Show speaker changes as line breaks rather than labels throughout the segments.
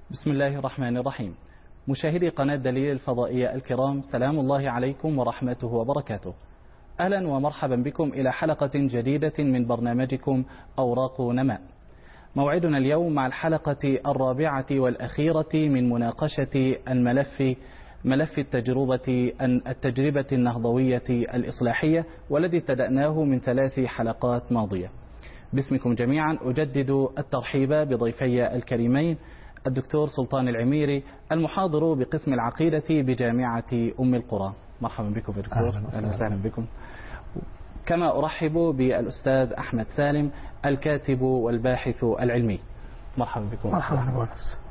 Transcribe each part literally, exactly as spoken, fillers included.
بسم الله الرحمن الرحيم. مشاهدي قناة دليل الفضائية الكرام، سلام الله عليكم ورحمته وبركاته. أهلا ومرحبا بكم إلى حلقة جديدة من برنامجكم أوراق نماء. موعدنا اليوم مع الحلقة الرابعة والأخيرة من مناقشة الملف ملف التجربة التجربة النهضوية الإصلاحية، والذي ابتدأناه من ثلاث حلقات ماضية. باسمكم جميعا أجدد الترحيب بضيفي الكريمين الدكتور سلطان العميري، المحاضر بقسم العقيدة بجامعة أم القرى. مرحبا بكم يا دكتور. أهلا وسهلا بكم. كما أرحب بالأستاذ أحمد سالم، الكاتب والباحث العلمي. مرحبا بكم.
مرحبا.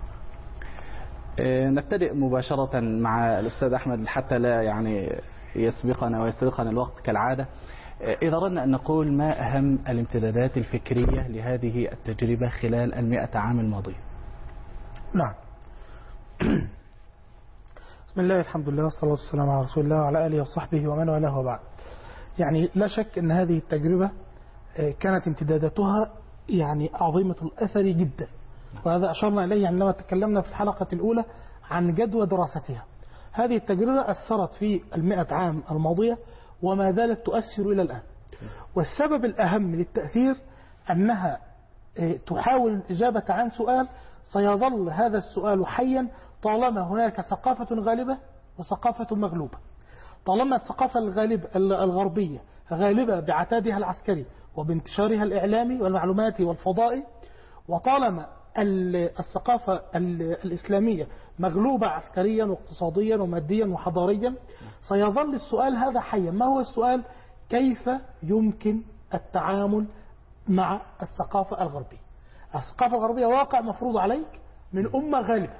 نبتدئ مباشرة مع الأستاذ أحمد حتى لا يعني يسبقنا ويسبقنا الوقت كالعادة. إذا أردنا أن نقول ما أهم الامتدادات الفكرية لهذه التجربة خلال المئة عام الماضية؟
نعم. بسم الله، الحمد لله، والصلاة والسلام على رسول الله وعلى آله وصحبه ومن والاه وبعد. يعني لا شك أن هذه التجربة كانت امتداداتها يعني عظيمة الأثر جدا، وهذا أشرنا إليه عندما تكلمنا في الحلقة الأولى عن جدوى دراستها. هذه التجربة أثرت في المئة عام الماضية وما زالت تؤثر إلى الآن، والسبب الأهم للتأثير أنها تحاول الإجابة عن سؤال سيظل هذا السؤال حيا طالما هناك ثقافة غالبة وثقافة مغلوبة. طالما الثقافة الغالبة الغربية غالبة بعتادها العسكري وبانتشارها الإعلامي والمعلوماتي والفضائي، وطالما الثقافة الإسلامية مغلوبة عسكريا واقتصاديا وماديا وحضاريا، سيظل السؤال هذا حيا. ما هو السؤال؟ كيف يمكن التعامل مع الثقافة الغربية؟ الثقافة الغربية واقع مفروض عليك من أمة غالبة.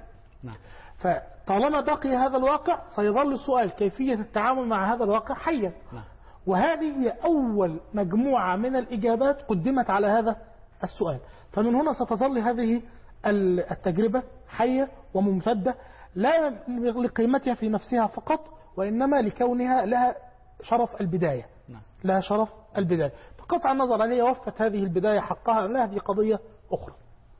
فطالما بقي هذا الواقع سيظل السؤال كيفية التعامل مع هذا الواقع حيا. وهذه هي أول مجموعة من الإجابات قدمت على هذا السؤال. فمن هنا ستظل هذه التجربة حية وممتدة، لا لقيمتها في نفسها فقط، وإنما لكونها لها شرف البداية. لها شرف البداية بقطع النظر عن هي وفت هذه البداية حقها، لا، هذه قضية أخرى.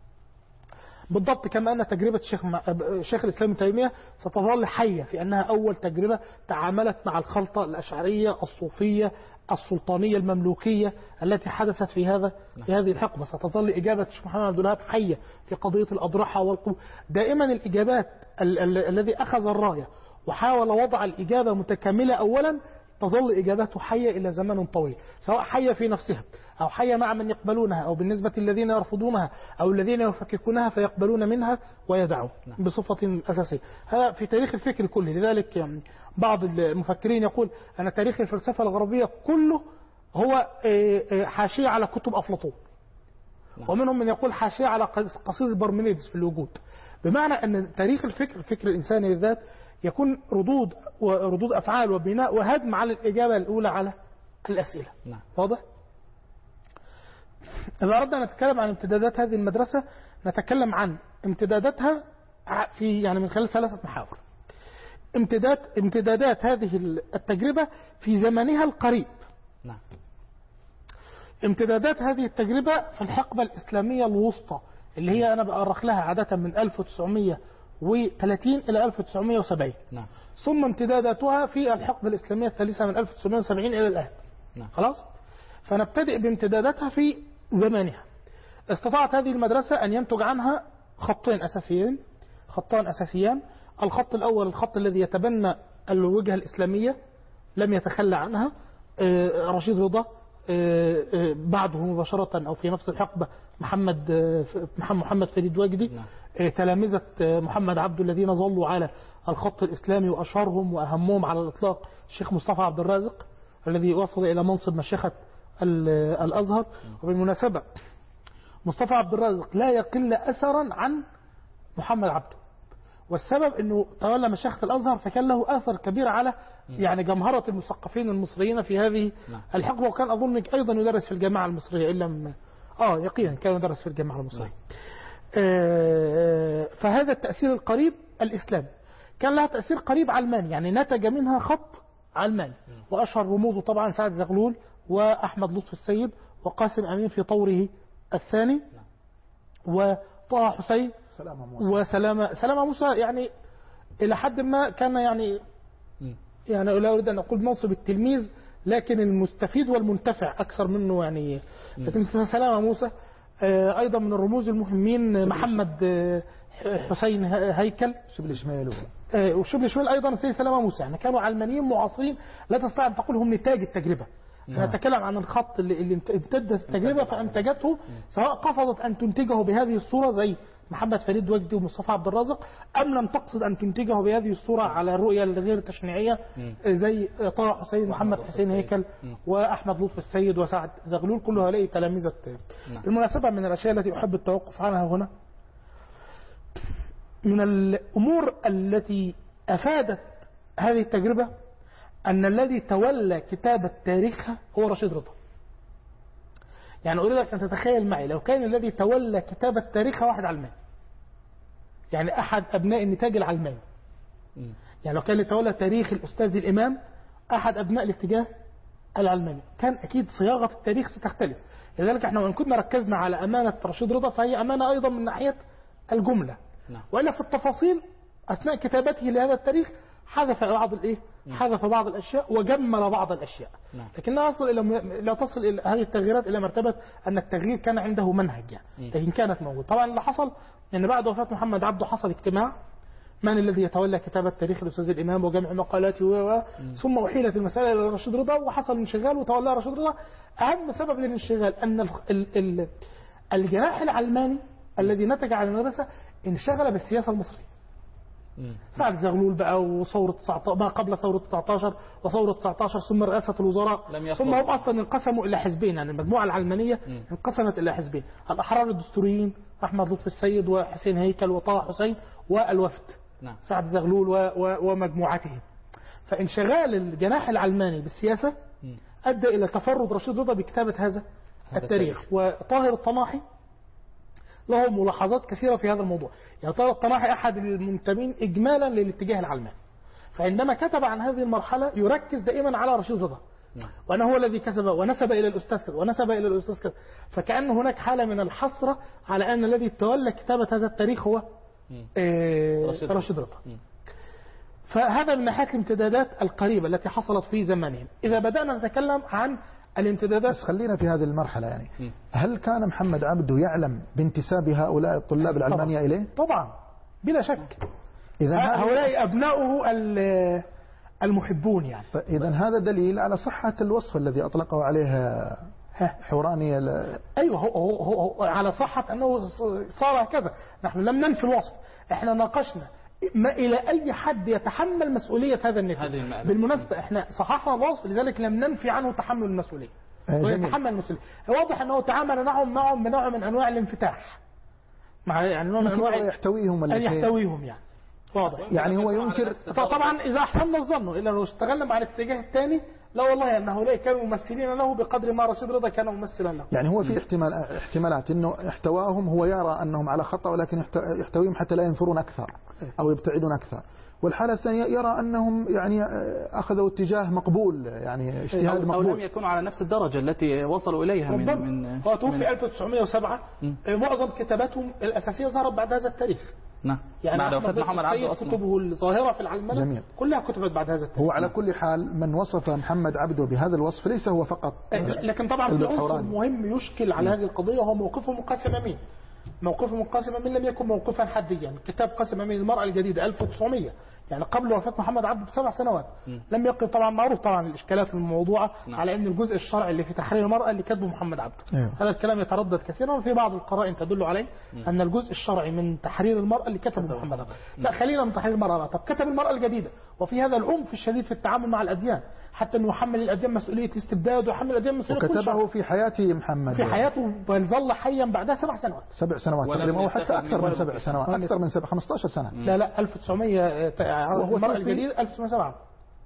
بالضبط كما أن تجربة شيخ شيخ الإسلام ابن تيمية ستظل حية في أنها أول تجربة تعاملت مع الخلطة الأشعرية الصوفية السلطانية المملوكية التي حدثت في هذا في هذه الحقبة. ستظل إجابة الشيخ محمد عبد الوهاب حية في قضية الأضرحة والقوة. دائما الإجابات ال ال الذي أخذ الراية وحاول وضع الإجابة متكاملة أولا تظل إجابته حية إلى زمن طويل، سواء حية في نفسها أو حية مع من يقبلونها، أو بالنسبة للذين يرفضونها أو الذين يفككونها فيقبلون منها ويدعون بصفة أساسية. هذا في تاريخ الفكر كله. لذلك بعض المفكرين يقول أن تاريخ الفلسفة الغربية كله هو حاشية على كتب أفلاطون، ومنهم من يقول حاشية على قصيدة بارمينيدس في الوجود. بمعنى أن تاريخ الفكر الفكر الإنساني بالذات يكون ردود وردود أفعال وبناء وهدم على الإجابة الأولى على الأسئلة.
نعم.
واضح؟ إذا أردنا نتكلم عن امتدادات هذه المدرسة نتكلم عن امتداداتها في يعني من خلال ثلاثة محاور. امتداد امتدادات هذه التجربة في زمنها القريب.
نعم.
امتدادات هذه التجربة في الحقبة الإسلامية الوسطى اللي هي أنا بأرخ لها عادة من ألف وتسعمئة وثلاثين إلى ألف وتسعمئة وسبعين.
نعم.
ثم امتداداتها في الحقبة الإسلامية الثالثة من ألف وتسعمئة وسبعين إلى الآن.
نعم.
خلاص؟ فنبتدئ بامتداداتها في زمانها. استطاعت هذه المدرسة أن ينتج عنها خطين أساسيين خطان أساسيان. الخط الأول الخط الذي يتبنى الوجهة الإسلامية لم يتخلى عنها رشيد رضا، بعده مباشرة أو في نفس الحقبة محمد محمد فريد واجدي، تلامذة محمد عبده الذين ظلوا على الخط الإسلامي، وأشهرهم وأهمهم على الإطلاق الشيخ مصطفى عبد الرازق الذي وصل إلى منصب مشيخة الأزهر. وبالمناسبة مصطفى عبد الرازق لا يقل أثرا عن محمد عبده، والسبب أنه تولى مشيخة الأزهر فكان له أثر كبير على يعني جمهرة المثقفين المصريين في هذه الحقبة. وكان أظن أيضا يدرس في الجامعة المصرية إلا من آه يقينا كان يدرس في الجامعة المصرية. آه فهذا التأثير القريب الإسلامي كان لها تأثير قريب علماني، يعني نتج منها خط علماني، وأشهر رموزه طبعا سعد زغلول وأحمد لطفي السيد وقاسم أمين في طوره الثاني وطه حسين
سلامة موسى
وسلامة سلامة موسى يعني إلى حد ما كان يعني يعني لا أريد أن أقول منصب التلميذ، لكن المستفيد والمنتفع أكثر منه يعني. لكن سلامة موسى أيضا من الرموز المهمين، محمد حسين هيكل
شبل شميل
وشبل شميل أيضا سي سلامة موسى، يعني كانوا علمانيين معاصرين لا تستطيع أن تقول هم نتاج التجربة. نتكلم عن الخط اللي امتدت التجربة فأنتجته، سواء قصدت أن تنتجه بهذه الصورة زي محمد فريد وجدي ومصطفى عبد الرازق، أم لم تقصد أن تنتجه بهذه الصورة على الرؤية الغير التشنيعية زي طه حسين محمد حسين هيكل وأحمد لطفي السيد وسعد زغلول، كل هؤلاء تلامذة. بالمناسبة من الأشياء التي أحب التوقف عنها هنا، من الأمور التي أفادت هذه التجربة أن الذي تولى كتابة تاريخها هو رشيد رضا. يعني أريدك أن تتخيل معي لو كان الذي تولى كتابة تاريخها واحد علماني، يعني أحد أبناء النتاج العلماني، يعني لو كان اللي تولى تاريخ الأستاذ الإمام أحد أبناء الاتجاه العلماني، كان أكيد صياغة التاريخ ستختلف. لذلك احنا وإن كنا ركزنا على أمانة رشيد رضا فهي أمانة أيضا من ناحية الجملة، وإلا في التفاصيل أثناء كتابته لهذا التاريخ حذف بعض الإيه؟ حذف بعض الأشياء وجمل بعض الأشياء، لكنها تصل إلى لا تصل إلى هذه التغييرات إلى مرتبة أن التغيير كان عنده منهج يعني، لكن كانت موجودة. طبعا اللي حصل أن بعد وفاة محمد عبده حصل اجتماع من الذي يتولى كتابة تاريخ الأستاذ الإمام وجمع مقالاته و ثم أحيلت المسألة إلى رشيد رضا وحصل انشغال وتولى رشيد رضا. أهم سبب للانشغال أن ال ال الجناح العلماني الذي نتج عن المدرسة انشغل بالسياسة المصرية. سعد زغلول بقى وثورة ما قبل ثورة تسعة عشر وثورة تسعة عشر ثم رئاسة الوزراء، ثم هم أصلا انقسموا إلى حزبين، يعني المجموعة العلمانية م. انقسمت إلى حزبين، الأحرار الدستوريين أحمد لطفي السيد وحسين هيكل وطه حسين والوفد نعم. سعد زغلول و و ومجموعتهم. فانشغال الجناح العلماني بالسياسة م. أدى إلى تفرد رشيد رضا بكتابة هذا التاريخ. وطاهر الطناحي له ملاحظات كثيرة في هذا الموضوع. يعني طاهر الطناحي أحد المنتمين إجمالا للاتجاه العلماني، فعندما كتب عن هذه المرحلة يركز دائما على رشيد رضا وأنه هو الذي كسب ونسب إلى الأستاذ كذا ونسب إلى الأستاذ كذا، فكأن هناك حالة من الحسرة على أن الذي تولى كتابة هذا التاريخ هو رشيد رضا. فهذا من ناحية الامتدادات القريبة التي حصلت في زمانهم. إذا بدأنا نتكلم عن الامتدادات،
بس خلينا في هذه المرحلة يعني م. هل كان محمد عبده يعلم بانتساب هؤلاء الطلاب العلمانية إليه؟
طبعا بلا شك.
إذا
هؤلاء أبناؤه المحبون يعني.
إذا هذا دليل على صحة الوصف الذي أطلقه عليه حوراني.
أيوه هو, هو, هو على صحة أنه صار هكذا. نحن لم ننفي الوصف، احنا ناقشنا ما إلى أي حد يتحمل مسؤولية هذا النفي. بالمناسبة احنا صححنا الوصف لذلك لم ننفي عنه تحمل المسؤولية ويتحمل المسؤولية. واضح أنه تعامل معهم معهم بنوع من أنواع الانفتاح، مع يعني نوع من أنواع
يحتويهم
أن يحتويهم يعني واضح.
يعني هو ينكر
طبعا إذا أحسننا الظن، إلا لو اشتغلنا على الاتجاه الثاني لا والله أن هؤلاء كانوا ممثلين له بقدر ما رشيد رضا كان ممثلا له.
يعني هو في احتمال احتمالات انه احتواهم، هو يرى انهم على خطأ ولكن يحتويهم حتى لا ينفرون اكثر او يبتعدون اكثر. والحالة الثانية يرى انهم يعني اخذوا اتجاه مقبول، يعني اجتهاد مقبول،
او لم يكونوا على نفس الدرجة التي وصلوا اليها من من
هو توفي ألف وتسعمائة وسبعة. معظم كتاباتهم الاساسية ظهرت بعد هذا التاريخ.
نعم.
يعني بعد وفاة محمد عبده أصلا كتبه الظاهرة في العلمنة كلها كتبت بعد هذا التاريخ.
هو على كل حال من وصف محمد عبده بهذا الوصف ليس هو فقط،
لكن طبعا في عنصر مهم يشكل على هذه القضية وهو موقفه من قاسم أمين. موقفه من قاسم أمين لم يكن موقفا حديا. كتاب قاسم أمين المرأة الجديدة ألف وتسعمائة يعني قبل وفاة محمد عبده بسبع سنوات م. لم يقل. طبعا معروف طبعا الإشكالات الموضوعة م. على أن الجزء الشرعي اللي في تحرير المرأة اللي كتبه محمد عبده أيوه. هذا الكلام يتردد كثيرا وفي بعض القرائن تدل عليه م. أن الجزء الشرعي من تحرير المرأة اللي كتبه محمد عبده. لا خلينا من تحرير المرأة. طب كتب المرأة الجديدة وفي هذا العنف الشديد في التعامل مع الأديان، حتى أنه يحمل الأديان مسؤولية الاستبداد ويحمل الأديان مسؤولية كل شيء.
وكتبه في حياته محمد
في حياته بل ظل حيا بعدها سبع سنوات
سبع سنوات تقريبا أو حتى أكثر من سبع سنوات أكثر من خمسة عشر سنة.
لا لا ألف وتسعمائة وهو المرأة الجديدة ألف وتسعمائة وسبعة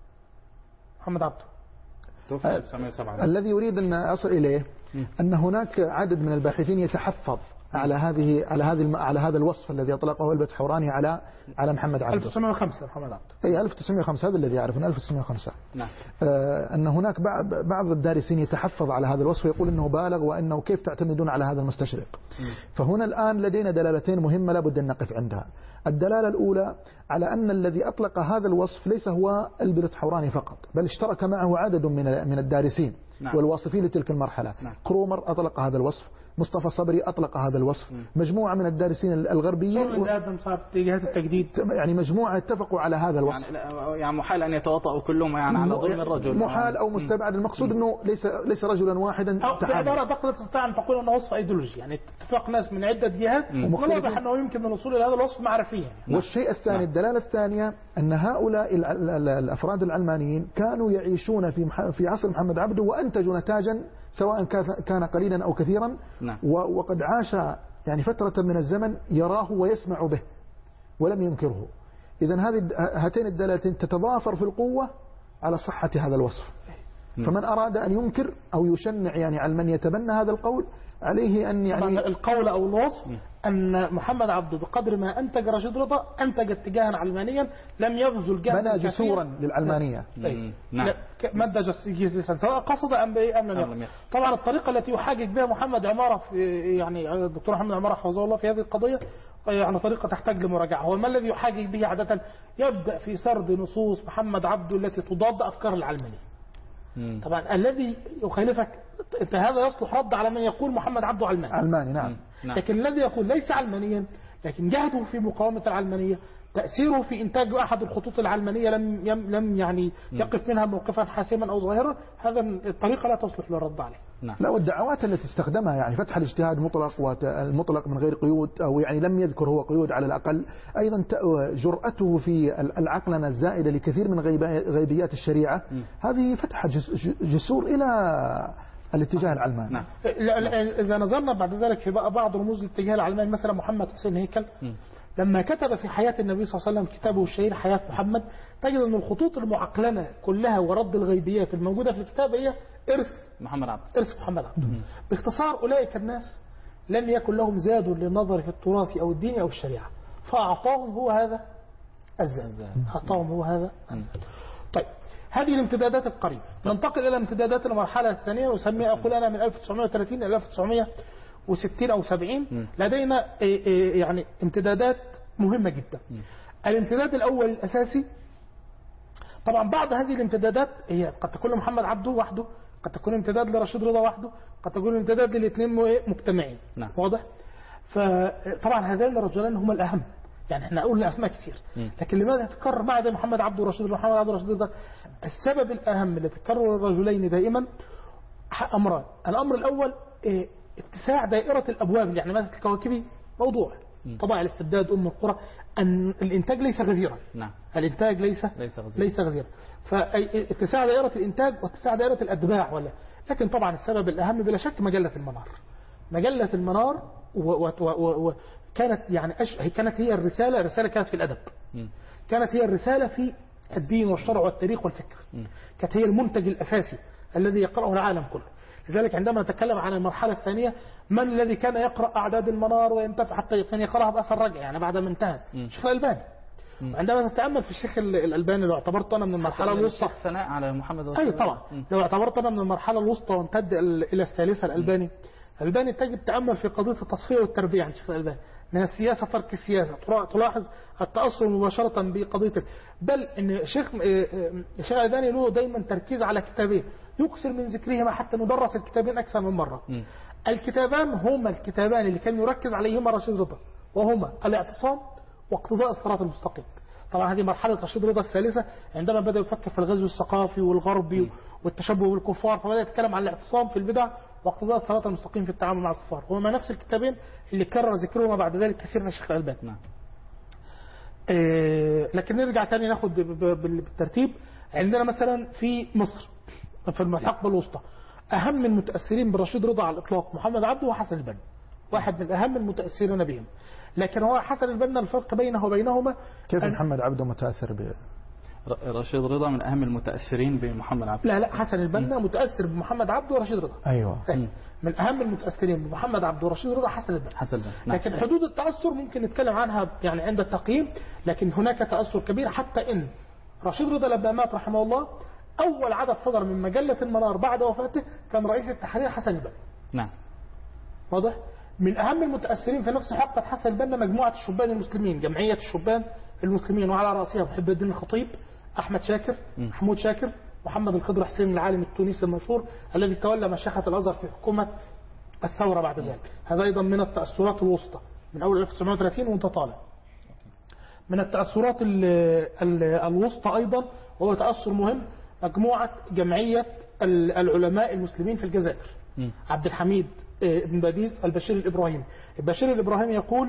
محمد عبده
توفي ألف وتسعمائة وسبعة.
الذي يريد أن أصل إليه م. أن هناك عدد من الباحثين يتحفظ على هذه على هذه على هذا الوصف الذي أطلقه البت حوراني على على محمد عبده.
ألف وتسعمائة وخمسة محمد عبده.
أي ألف وتسعمائة وخمسة، هذا الذي يعرف، ألف وتسعمائة وخمسة.
نعم.
آه أن هناك بعض الدارسين يتحفظ على هذا الوصف ويقول أنه بالغ وأنه كيف تعتمدون على هذا المستشرق. م. فهنا الآن لدينا دلالتين مهمة لابد أن نقف عندها. الدلالة الأولى على أن الذي أطلق هذا الوصف ليس هو البت حوراني فقط، بل اشترك معه عدد من من الدارسين. نعم. والواصفين لتلك المرحلة. نعم. كرومر أطلق هذا الوصف، مصطفى صبري أطلق هذا الوصف، م. مجموعة من الدارسين الغربيين
و... جهات التجديد،
يعني مجموعة اتفقوا على هذا الوصف.
يعني, يعني محال أن يتواطؤوا كلهم يعني على ضمن الرجل،
محال أو مستبعد. المقصود م. أنه ليس ليس رجلا واحدا.
بعبارة دقيقة تستطيع أن تقول أنه وصف أيديولوجي، يعني اتفاق ناس من عدة جهات وواضح أنه يمكن الوصول إلى هذا الوصف معرفيا.
والشيء الثاني، م. الدلالة الثانية أن هؤلاء الأفراد العلمانيين كانوا يعيشون في في عصر محمد عبده وأنتجوا نتاجا سواء كان قليلا أو كثيرا. نعم. وقد عاش يعني فترة من الزمن يراه ويسمع به ولم ينكره. إذن هذه هاتين الدلالتين تتضافر في القوة على صحة هذا الوصف. م. فمن أراد أن ينكر أو يشنع يعني على من يتبنى هذا القول عليه أن يعني
القول أو الوصف م. أن محمد عبده بقدر ما أنتج رشيد رضا أنتج اتجاها علمانيا لم يبذل جهدا
بنى جسورا للعلمانية.
نعم. مادة جسورا سواء قصد أم أم لم يقصد. طبعا الطريقة التي يحاجج بها محمد عمارة في يعني الدكتور محمد عمارة حفظه الله في هذه القضية يعني طريقة تحتاج لمراجعة. هو ما الذي يحاجج به عادة؟ يبدأ في سرد نصوص محمد عبده التي تضاد أفكار العلمانية. طبعا الذي يخالفك انت هذا يصلح رد على من يقول محمد عبده علماني.
علماني نعم.
نعم. لكن الذي يقول ليس علمانيا لكن جهده في مقاومة العلمانية، تأثيره في إنتاج أحد الخطوط العلمانية لم لم يعني يقف منها موقفا حاسما أو ظاهرا، هذا الطريقة لا تصلح للرد عليه.
نعم. لا، والدعوات التي استخدمها يعني فتح الاجتهاد مطلق والمطلق من غير قيود أو يعني لم يذكر هو قيود على الأقل، أيضا جرأته في العقلنة الزائدة لكثير من غيبيات الشريعة، م. هذه فتحت جسور إلى الاتجاه العلماني.
نعم. إذا نظرنا بعد ذلك في بعض رموز الاتجاه العلماني، مثلا محمد حسين هيكل م. لما كتب في حياة النبي صلى الله عليه وسلم كتابه الشهير حياة محمد، تجد أن الخطوط المعقلنة كلها ورد الغيبيات الموجودة في الكتاب هي إرث
محمد عبده.
إرث محمد عبده. باختصار أولئك الناس لم يكن لهم زاد للنظر في التراث أو الدين أو الشريعة، فأعطاهم هو هذا الزاد. أعطاهم هو هذا الزاد. طيب هذه الامتدادات القريبة. ننتقل إلى امتدادات المرحلة الثانية، وسميها أقول أنا من ألف وتسعمائة وثلاثين إلى ألف وتسعمائة وستين أو سبعين. لدينا يعني امتدادات مهمة جدا. الامتداد الأول الأساسي، طبعا بعض هذه الامتدادات هي قد تكون لمحمد عبده وحده، قد تكون امتداد لرشيد رضا وحده، قد تكون امتداد للاثنين مجتمعين. نعم. واضح؟ فطبعا هذين الرجلان هما الأهم، يعني احنا قلنا أسماء كثير، لكن لماذا تكرر بعد محمد عبده ورشيد رضا محمد عبده ورشيد رضا؟ السبب الأهم اللي تكرر الرجلين دائما أمران. الأمر الأول إيه؟ اتساع دائرة الأبواب، يعني مثل الكواكبي موضوع طبعا الاستبداد أم القرى، أن الإنتاج ليس غزيرا. نعم. الإنتاج ليس ليس غزيرا, ليس غزيرا. فاتساع دائرة الإنتاج واتساع دائرة الأتباع ولا. لكن طبعا السبب الأهم بلا شك مجلة المنار. مجلة المنار وكانت يعني أش... كانت هي الرسالة الرسالة كانت في الأدب. م. كانت هي الرسالة في الدين والشرع والتاريخ والفكر. م. كانت هي المنتج الأساسي الذي يقرأه العالم كله. لذلك عندما نتكلم عن المرحلة الثانية، من الذي كان يقرأ أعداد المنار وينتفع حتى كان يقرأها بأثر رجع يعني بعد ما انتهى؟ الشيخ الألباني. عندما تتأمل في الشيخ الألباني، لو اعتبرت أنا من المرحلة الوسطى
ثناء على محمد رسول
الله. أي طبعا. م. لو اعتبرت أنا من المرحلة الوسطى وامتد إلى الثالثة الألباني، الألباني تجد تأمل في قضية التصفية والتربية عن الشيخ الألباني، من السياسة ترك السياسة، تلاحظ التأثر مباشرة بقضية، بل إن الشيخ الشيخ الألباني له دايما تركيز على كتابين يكثر من ذكرهما حتى ندرس الكتابين أكثر من مرة. م. الكتابان هما الكتابان اللي كان يركز عليهما رشيد رضا، وهما الاعتصام واقتضاء الصراط المستقيم. طبعا هذه مرحلة رشيد رضا الثالثة، عندما بدأ يفكر في الغزو الثقافي والغربي م. والتشبه بالكفار، فبدأ يتكلم عن الاعتصام في البدع واقتضاء الصراط المستقيم في التعامل مع الكفار، وهما نفس الكتابين اللي كرر ذكرهما بعد ذلك كثير من الشيخ الألباني. نعم. إيه لكن نرجع تاني ناخد بالترتيب. عندنا مثلا في مصر في الحقبة الوسطى أهم المتأثرين برشيد رضا على الإطلاق محمد عبده وحسن البنا، واحد من أهم المتأثرين بهم. لكن هو حسن البنا الفرق بينه وبينهما
كيف محمد عبده متأثر به؟
رشيد رضا من أهم المتأثرين بمحمد عبده.
لا لا حسن البنا متأثر بمحمد عبده ورشيد رضا.
أيوة.
من أهم المتأثرين بمحمد عبده ورشيد رضا حسن البنا.
حسن البنا. نعم.
لكن حدود التأثر ممكن نتكلم عنها يعني عند التقييم، لكن هناك تأثر كبير حتى إن رشيد رضا لما مات رحمه الله أول عدد صدر من مجلة المنار بعد وفاته كان رئيس التحرير حسن البنا.
نعم.
واضح؟ من أهم المتأثرين في نفس حقبة حسن البنا مجموعة الشبان المسلمين، جمعية الشبان المسلمين، وعلى رأسها محب الدين الخطيب، أحمد شاكر، م. محمود شاكر، محمد الخضر حسين العالم التونسي المشهور الذي تولى مشيخة الأزهر في حكومة الثورة بعد ذلك. هذا أيضا من التأثرات الوسطى من أول ألف وتسعمائة وثلاثين وانت طالع. من التأثرات ال ال الوسطى أيضا وهو تأثر مهم مجموعة جمعية العلماء المسلمين في الجزائر. م. عبد الحميد بن باديس البشير الإبراهيمي. البشير الإبراهيمي يقول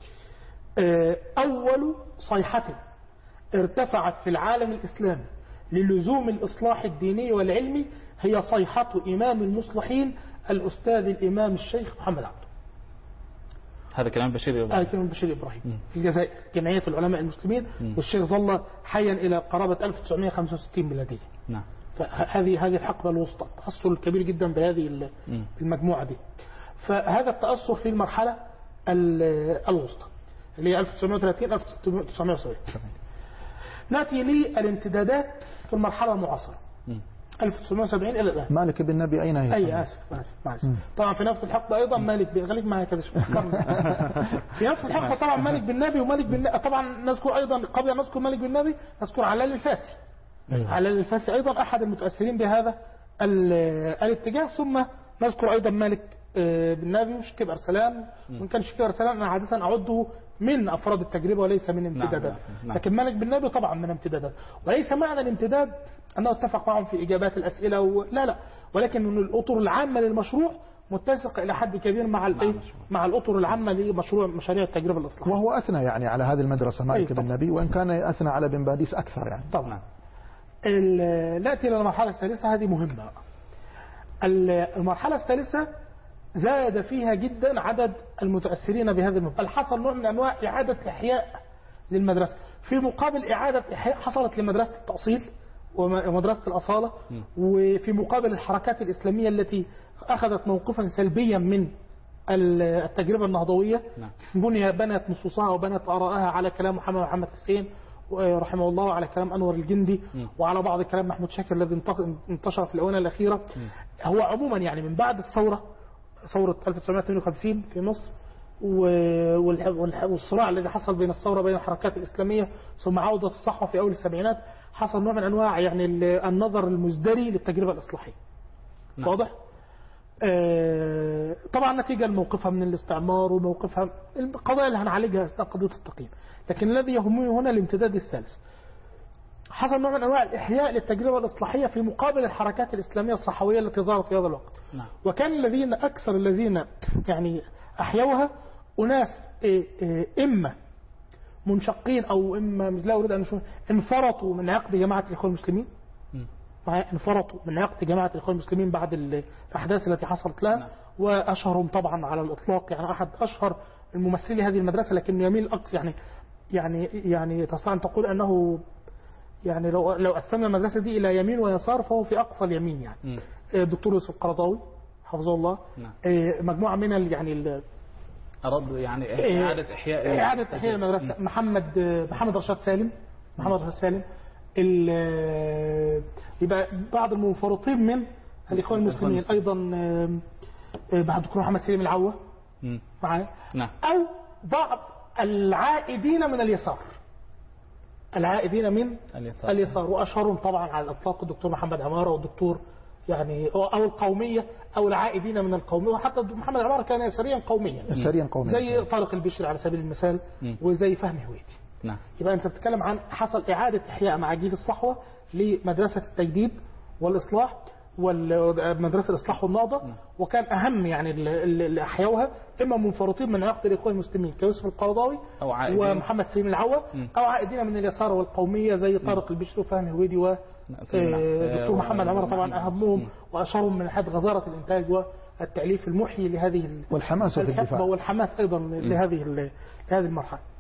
أول صيحة ارتفعت في العالم الإسلامي للزوم الإصلاح الديني والعلمي هي صيحة إمام المصلحين الأستاذ الإمام الشيخ محمد عبده.
هذا كلام بشير الإبراهيمي.
هذا كلام بشير الإبراهيمي في الجزائر، جمعية العلماء المسلمين. م. والشيخ ظل حيا إلى قرابة ألف وتسعمائة وخمسة وستين ميلادية. نعم. فهذه هذه الحقبة الوسطى التأثر الكبير جدا بهذه المجموعة دي. فهذا التأثر في المرحلة الوسطى اللي هي ألف وتسعمائة وثلاثين ألف وتسعمائة وسبعين. نأتي للامتدادات في المرحلة المعاصرة ألف وتسعمائة وسبعين إلى الآن.
مالك بن نبي أين هي؟
أي آسف آسف معلش. طبعا في نفس الحقبة أيضا مالك بن غالب معي كذا في نفس الحقبة طبعا مالك بن نبي ومالك بن طبعا نذكر أيضا قبل أن نذكر مالك بن نبي نذكر علال الفاسي. أيوة. علال الفاسي أيضا أحد المتأثرين بهذا الاتجاه. ثم نذكر أيضا مالك بن نبي وشكيب أرسلان. وإن كان شكيب أرسلان أنا عادة أعده من أفراد التجربة وليس من امتدادات. نعم. نعم. لكن مالك بن نبي طبعا من امتدادات، وليس معنى الامتداد أنه اتفق معهم في إجابات الأسئلة و... لا لا ولكن من الأطر العامة للمشروع متسق إلى حد كبير مع الإيه مع الأطر العامة لمشروع مشاريع التجربة الإصلاحية.
وهو أثنى يعني على هذه المدرسة مالك بن نبي وإن كان أثنى على بن باديس أكثر يعني.
طبعا. نأتي إلى المرحلة الثالثة، هذه مهمة. المرحلة الثالثة زاد فيها جدا عدد المتأثرين بهذا المبنى، بل حصل نوع من أنواع إعادة إحياء للمدرسة في مقابل إعادة إحياء حصلت لمدرسة التأصيل ومدرسة الأصالة، وفي مقابل الحركات الإسلامية التي أخذت موقفا سلبيا من التجربة النهضوية. بني بنت نصوصها وبنت آراءها على كلام محمد محمد حسين رحمه الله وعلى كلام أنور الجندي وعلى بعض كلام محمود شاكر الذي انتشر في الآونة الأخيرة. هو عموما يعني من بعد الثورة ثورة ألف وتسعمائة وثمانية وخمسين في مصر والصراع الذي حصل بين الثورة بين الحركات الإسلامية ثم عودة الصحوة في أول السبعينات حصل نوع من أنواع يعني النظر المزدري للتجربة الإصلاحية. نعم. واضح؟ آه طبعا نتيجة لموقفها من الاستعمار وموقفها القضايا اللي هنعالجها أثناء قضية التقييم، لكن الذي يهمني هنا الامتداد الثالث. حصل نوع من أنواع الإحياء للتجربة الإصلاحية في مقابل الحركات الإسلامية الصحوية التي ظهرت في هذا الوقت. نعم. وكان الذين أكثر الذين يعني أحيوها أناس إما منشقين أو إما لا أريد أن أشوف انفرطوا من عقد جماعة الإخوان المسلمين. انفرطوا من عقد جماعة الإخوان المسلمين بعد الأحداث التي حصلت لها. نعم. وأشهرهم طبعا على الإطلاق يعني أحد أشهر الممثلي هذه المدرسة لكنه يميل أقصى يعني يعني يعني تستطيع أن تقول أنه يعني لو لو قسمنا المدرسة دي إلى يمين ويسار فهو في أقصى اليمين يعني. الدكتور يوسف القرضاوي حفظه الله. نعم. مجموعة من ال يعني ال
أرد يعني إعادة إحياء
إعادة إحياء المدرسة. محمد محمد رشاد سالم محمد رشاد سالم يبقى بعض المنفرطين من الإخوان المسلمين أيضا بعد الدكتور محمد سليم العوة معايا. نعم. أو بعض العائدين من اليسار العائدين من اليسار, اليسار. وأشهرهم طبعا على الإطلاق الدكتور محمد عمارة والدكتور يعني أو القومية أو العائدين من القومية. وحتى محمد عمارة كان يساريا قوميا
يساريا قوميا
زي طارق البشري على سبيل المثال. م. وزي فهمي هويتي. نعم. يبقى أنت بتتكلم عن حصل إعادة إحياء مع جيل الصحوة لمدرسة التجديد والإصلاح والمدرسة الإصلاح والنهضة. م. وكان أهم يعني اللي أحيوها إما منفرطين من عقد الإخوان المسلمين كيوسف القرضاوي ومحمد سليم العوة. م. أو عائدين من اليسار والقومية زي طارق البشري وفهمي هويدي و دكتور محمد عمارة طبعا أهمهم وأشهرهم من حيث غزارة الإنتاج والتأليف المحيي لهذه
والحماس في الدفاع
والحماس أيضا لهذه لهذه المرحلة.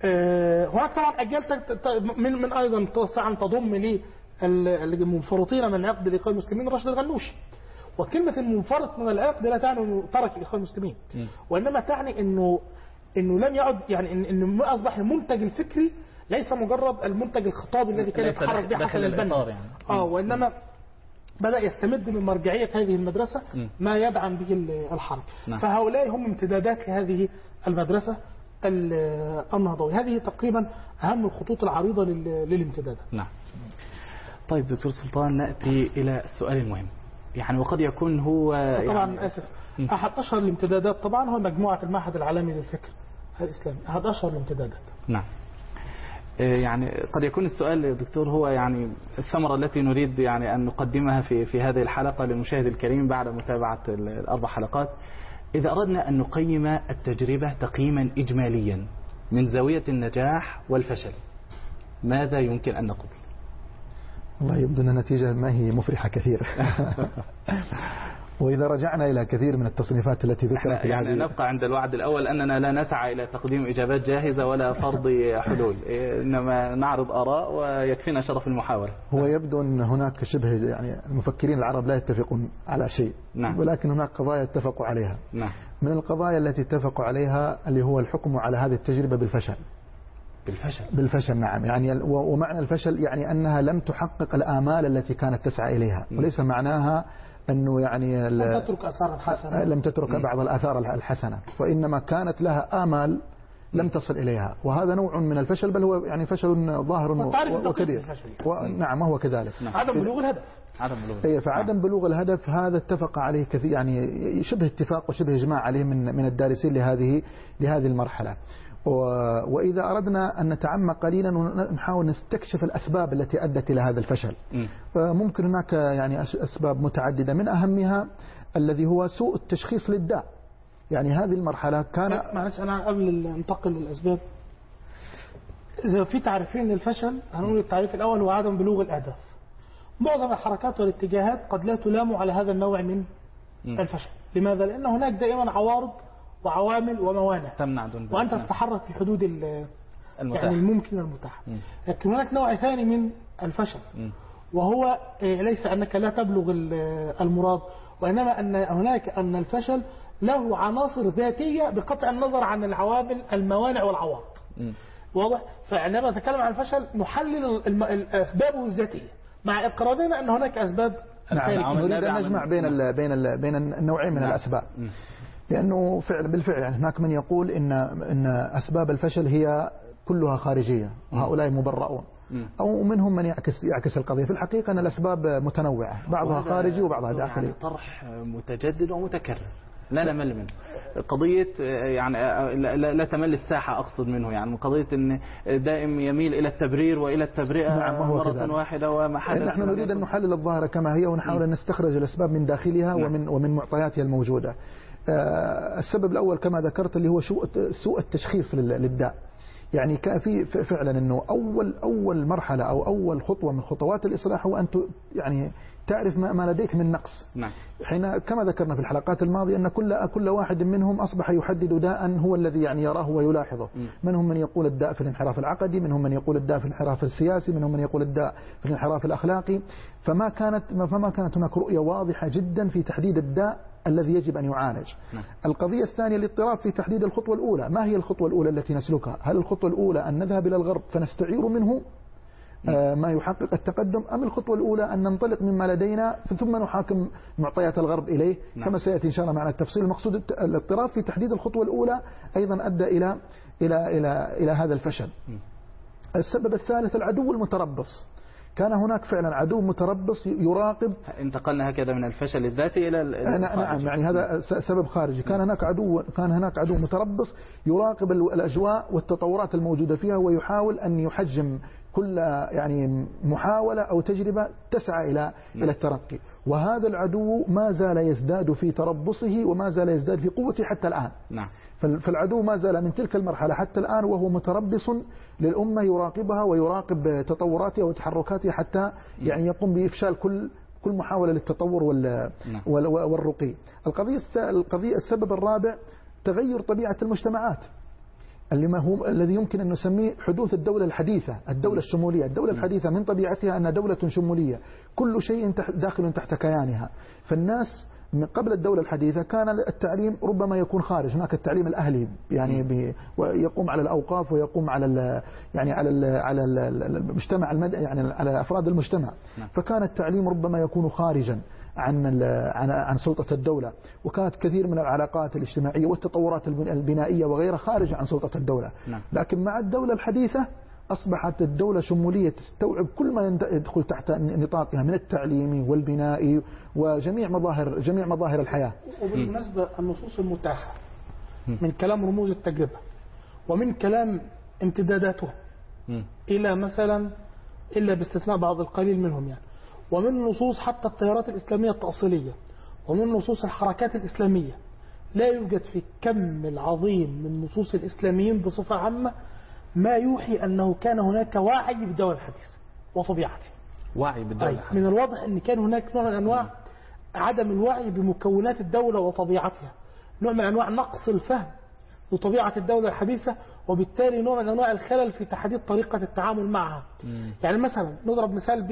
هناك طبعا أجيال من من أيضا توسعا تضم لي المنفرطين من العقد لإخوان المسلمين راشد الغنوشي. وكلمة المنفرط من العقد لا تعني أنه ترك الإخوان المسلمين، وإنما تعني أنه أنه لم يعد، يعني أنه أصبح المنتج الفكري ليس مجرد المنتج الخطابي الذي كان يتحرك به حسن البنا، يعني. آه وإنما بدأ يستمد من مرجعية هذه المدرسة ما يدعم به الحركة. نعم. فهؤلاء هم امتدادات لهذه المدرسة النهضوية. هذه تقريبا أهم الخطوط العريضة للامتدادات.
نعم. طيب دكتور سلطان، نأتي إلى السؤال المهم، يعني وقد يكون هو
طبعا
يعني
آسف م. أحد أشهر الامتدادات طبعا هو مجموعة المعهد العالمي للفكر الإسلامي، أحد أشهر الامتدادات.
نعم. يعني قد يكون السؤال يا دكتور هو يعني الثمرة التي نريد يعني أن نقدمها في في هذه الحلقة للمشاهد الكريم بعد متابعة الأربع حلقات. إذا أردنا أن نقيم التجربة تقييما إجماليا من زاوية النجاح والفشل، ماذا يمكن أن نقول؟
والله يبدو أن النتيجة ما هي مفرحة كثير. وإذا رجعنا إلى كثير من التصنيفات التي ذكرت
يعني نبقى عند الوعد الأول أننا لا نسعى إلى تقديم إجابات جاهزة ولا فرض حلول، إنما نعرض آراء ويكفينا شرف المحاولة.
هو يبدو أن هناك شبه يعني المفكرين العرب لا يتفقون على شيء. نعم. ولكن هناك قضايا اتفقوا عليها.
نعم.
من القضايا التي اتفقوا عليها اللي هو الحكم على هذه التجربة بالفشل.
بالفشل
بالفشل نعم. يعني ومعنى الفشل يعني أنها لم تحقق الآمال التي كانت تسعى إليها، وليس معناها أنه يعني
لم تترك أثار الحسنة،
لم تترك بعض الآثار الحسنة، وإنما كانت لها آمال لم تصل إليها، وهذا نوع من الفشل، بل هو يعني فشل ظاهر وكبير. نعم هو كذلك.
نعم. عدم بلوغ الهدف.
عدم بلوغ
الهدف. فعدم بلوغ الهدف هذا اتفق عليه كثير، يعني شبه اتفاق وشبه إجماع عليه من من الدارسين لهذه لهذه المرحلة. وإذا أردنا أن نتعمق قليلا ونحاول نستكشف الأسباب التي أدت إلى هذا الفشل، ممكن هناك يعني أسباب متعددة، من أهمها الذي هو سوء التشخيص للداء. يعني هذه المرحلة كان
معلش أنا قبل أنتقل للأسباب، إذا في تعريفين للفشل هنقول التعريف الأول هو عدم بلوغ الأهداف. معظم الحركات والاتجاهات قد لا تلام على هذا النوع من الفشل. لماذا؟ لأن هناك دائما عوارض وعوامل وموانع
تمنع دون ذلك،
وأنت تتحرك في حدود
المتاح.
يعني الممكن والمتاح. لكن هناك نوع ثاني من الفشل، م. وهو ليس أنك لا تبلغ المراد، وإنما أن هناك أن الفشل له عناصر ذاتية بقطع النظر عن العوامل الموانع والعوارض. واضح؟ فعندما نتكلم عن الفشل نحلل الأسباب الذاتية مع إقرارنا أن هناك أسباب.
نعم. نريد أن نجمع بين ال بين ال بين النوعين من نعم. الأسباب. م. لأنه فعل بالفعل يعني هناك من يقول إن إن أسباب الفشل هي كلها خارجية وهؤلاء مبرؤون، أو منهم من يعكس يعكس القضية. في الحقيقة أن الأسباب متنوعة، بعضها خارجي وبعضها داخلي.
يعني طرح متجدد ومتكرر لا نمل منه. قضية يعني لا, لا تمل الساحة أقصد منه، يعني قضية أن دائم يميل إلى التبرير وإلى التبرئة
نعم
مرة
كذلك.
واحدة وما حدث.
نحن نريد أن نحلل الظاهرة كما هي ونحاول أن نستخرج الأسباب من داخلها نعم. ومن ومن معطياتها الموجودة. السبب الأول كما ذكرت اللي هو سوء التشخيص للداء. يعني في فعلا أنه أول أول مرحلة أو أول خطوة من خطوات الإصلاح هو أن يعني تعرف ما لديك من نقص.
نعم.
حين كما ذكرنا في الحلقات الماضية أن كل كل واحد منهم أصبح يحدد داء هو الذي يعني يراه ويلاحظه. م. منهم من يقول الداء في الانحراف العقدي، منهم من يقول الداء في الانحراف السياسي، منهم من يقول الداء في الانحراف الأخلاقي. فما كانت فما كانت هناك رؤية واضحة جدا في تحديد الداء الذي يجب أن يعالج. نعم. القضية الثانية الاضطراب في تحديد الخطوة الأولى. ما هي الخطوة الأولى التي نسلكها؟ هل الخطوة الأولى أن نذهب إلى الغرب فنستعير منه آه ما يحقق التقدم، أم الخطوة الأولى أن ننطلق مما لدينا ثم نحاكم معطيات الغرب إليه؟ نعم. كما سيأتي إن شاء الله معنا التفصيل. المقصود الاضطراب في تحديد الخطوة الأولى أيضا أدى إلى إلى إلى إلى هذا الفشل. م. السبب الثالث العدو المتربص. كان هناك فعلا عدو متربص يراقب.
انتقلنا هكذا من الفشل الذاتي إلى
الخارجي. نعم يعني هذا سبب خارجي. كان هناك عدو كان هناك عدو متربص يراقب الأجواء والتطورات الموجودة فيها ويحاول أن يحجم كل يعني محاولة أو تجربة تسعى إلى م. إلى الترقي. وهذا العدو ما زال يزداد في تربصه وما زال يزداد في قوته حتى الآن.
نعم.
فالعدو ما زال من تلك المرحلة حتى الآن وهو متربص للأمة، يراقبها ويراقب تطوراتها وتحركاتها حتى يعني يقوم بإفشال كل كل محاولة للتطور والرقي. القضية القضية السبب الرابع تغير طبيعة المجتمعات. اللي ما هو الذي يمكن أن نسميه حدوث الدولة الحديثة، الدولة الشمولية. الدولة الحديثة من طبيعتها أنها دولة شمولية، كل شيء داخل تحت كيانها. فالناس من قبل الدولة الحديثة كان التعليم ربما يكون خارج، هناك التعليم الأهلي يعني بي ويقوم على الأوقاف ويقوم على ال يعني على ال على ال المجتمع المد يعني على أفراد المجتمع. فكان التعليم ربما يكون خارجا عن عن عن سلطة الدولة، وكانت كثير من العلاقات الاجتماعية والتطورات البنائية وغيرها خارجة عن سلطة الدولة. لكن مع الدولة الحديثة أصبحت الدولة شمولية تستوعب كل ما يدخل تحت نطاقها من التعليم والبناء وجميع مظاهر جميع مظاهر الحياة.
وبالمناسبة النصوص المتاحة من كلام رموز التجربة ومن كلام امتداداته إلى مثلا إلا باستثناء بعض القليل منهم يعني، ومن نصوص حتى التيارات الإسلامية التأصيلية، ومن نصوص الحركات الإسلامية، لا يوجد في الكم العظيم من نصوص الإسلاميين بصفة عامة ما يوحي أنه كان هناك وعي بالدولة الحديثة وطبيعته.
وعي بالدولة الحديثة.
من الواضح أن كان هناك نوع من أنواع عدم الوعي بمكونات الدولة وطبيعتها، نوع من أنواع نقص الفهم لطبيعة الدولة الحديثة، وبالتالي نوع من أنواع الخلل في تحديد طريقة التعامل معها. مم. يعني مثلا نضرب مثال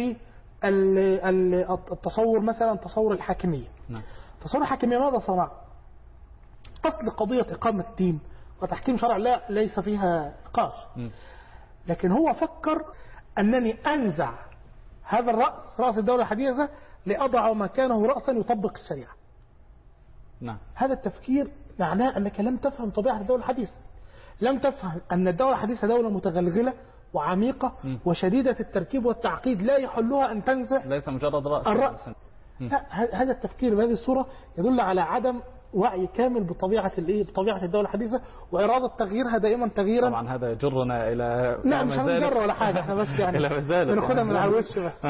بالتصور، مثلا تصور الحاكمية. نعم. تصور الحاكمية ماذا صنع؟ أصل قضية إقامة الدين وتحكيم شرع لا ليس فيها نقاش، لكن هو فكر أنني أنزع هذا الرأس، رأس الدولة الحديثة، لأضع مكانه رأسا يطبق الشريعة.
نعم.
هذا التفكير معناه أنك لم تفهم طبيعة الدولة الحديثة، لم تفهم أن الدولة الحديثة دولة متغلغلة وعميقة م. وشديدة التركيب والتعقيد لا يحلها أن تنزع
ليس مجرد رأس
الرأس. لا، هذا التفكير بهذه الصورة يدل على عدم وعي كامل بطبيعة الايه بطبيعة الدولة الحديثة، وإرادة تغييرها دائما تغييرا.
طبعا هذا يجرنا إلى
لا مش هنجر ولا حاجة، احنا بس يعني بناخدها من على الوش بس.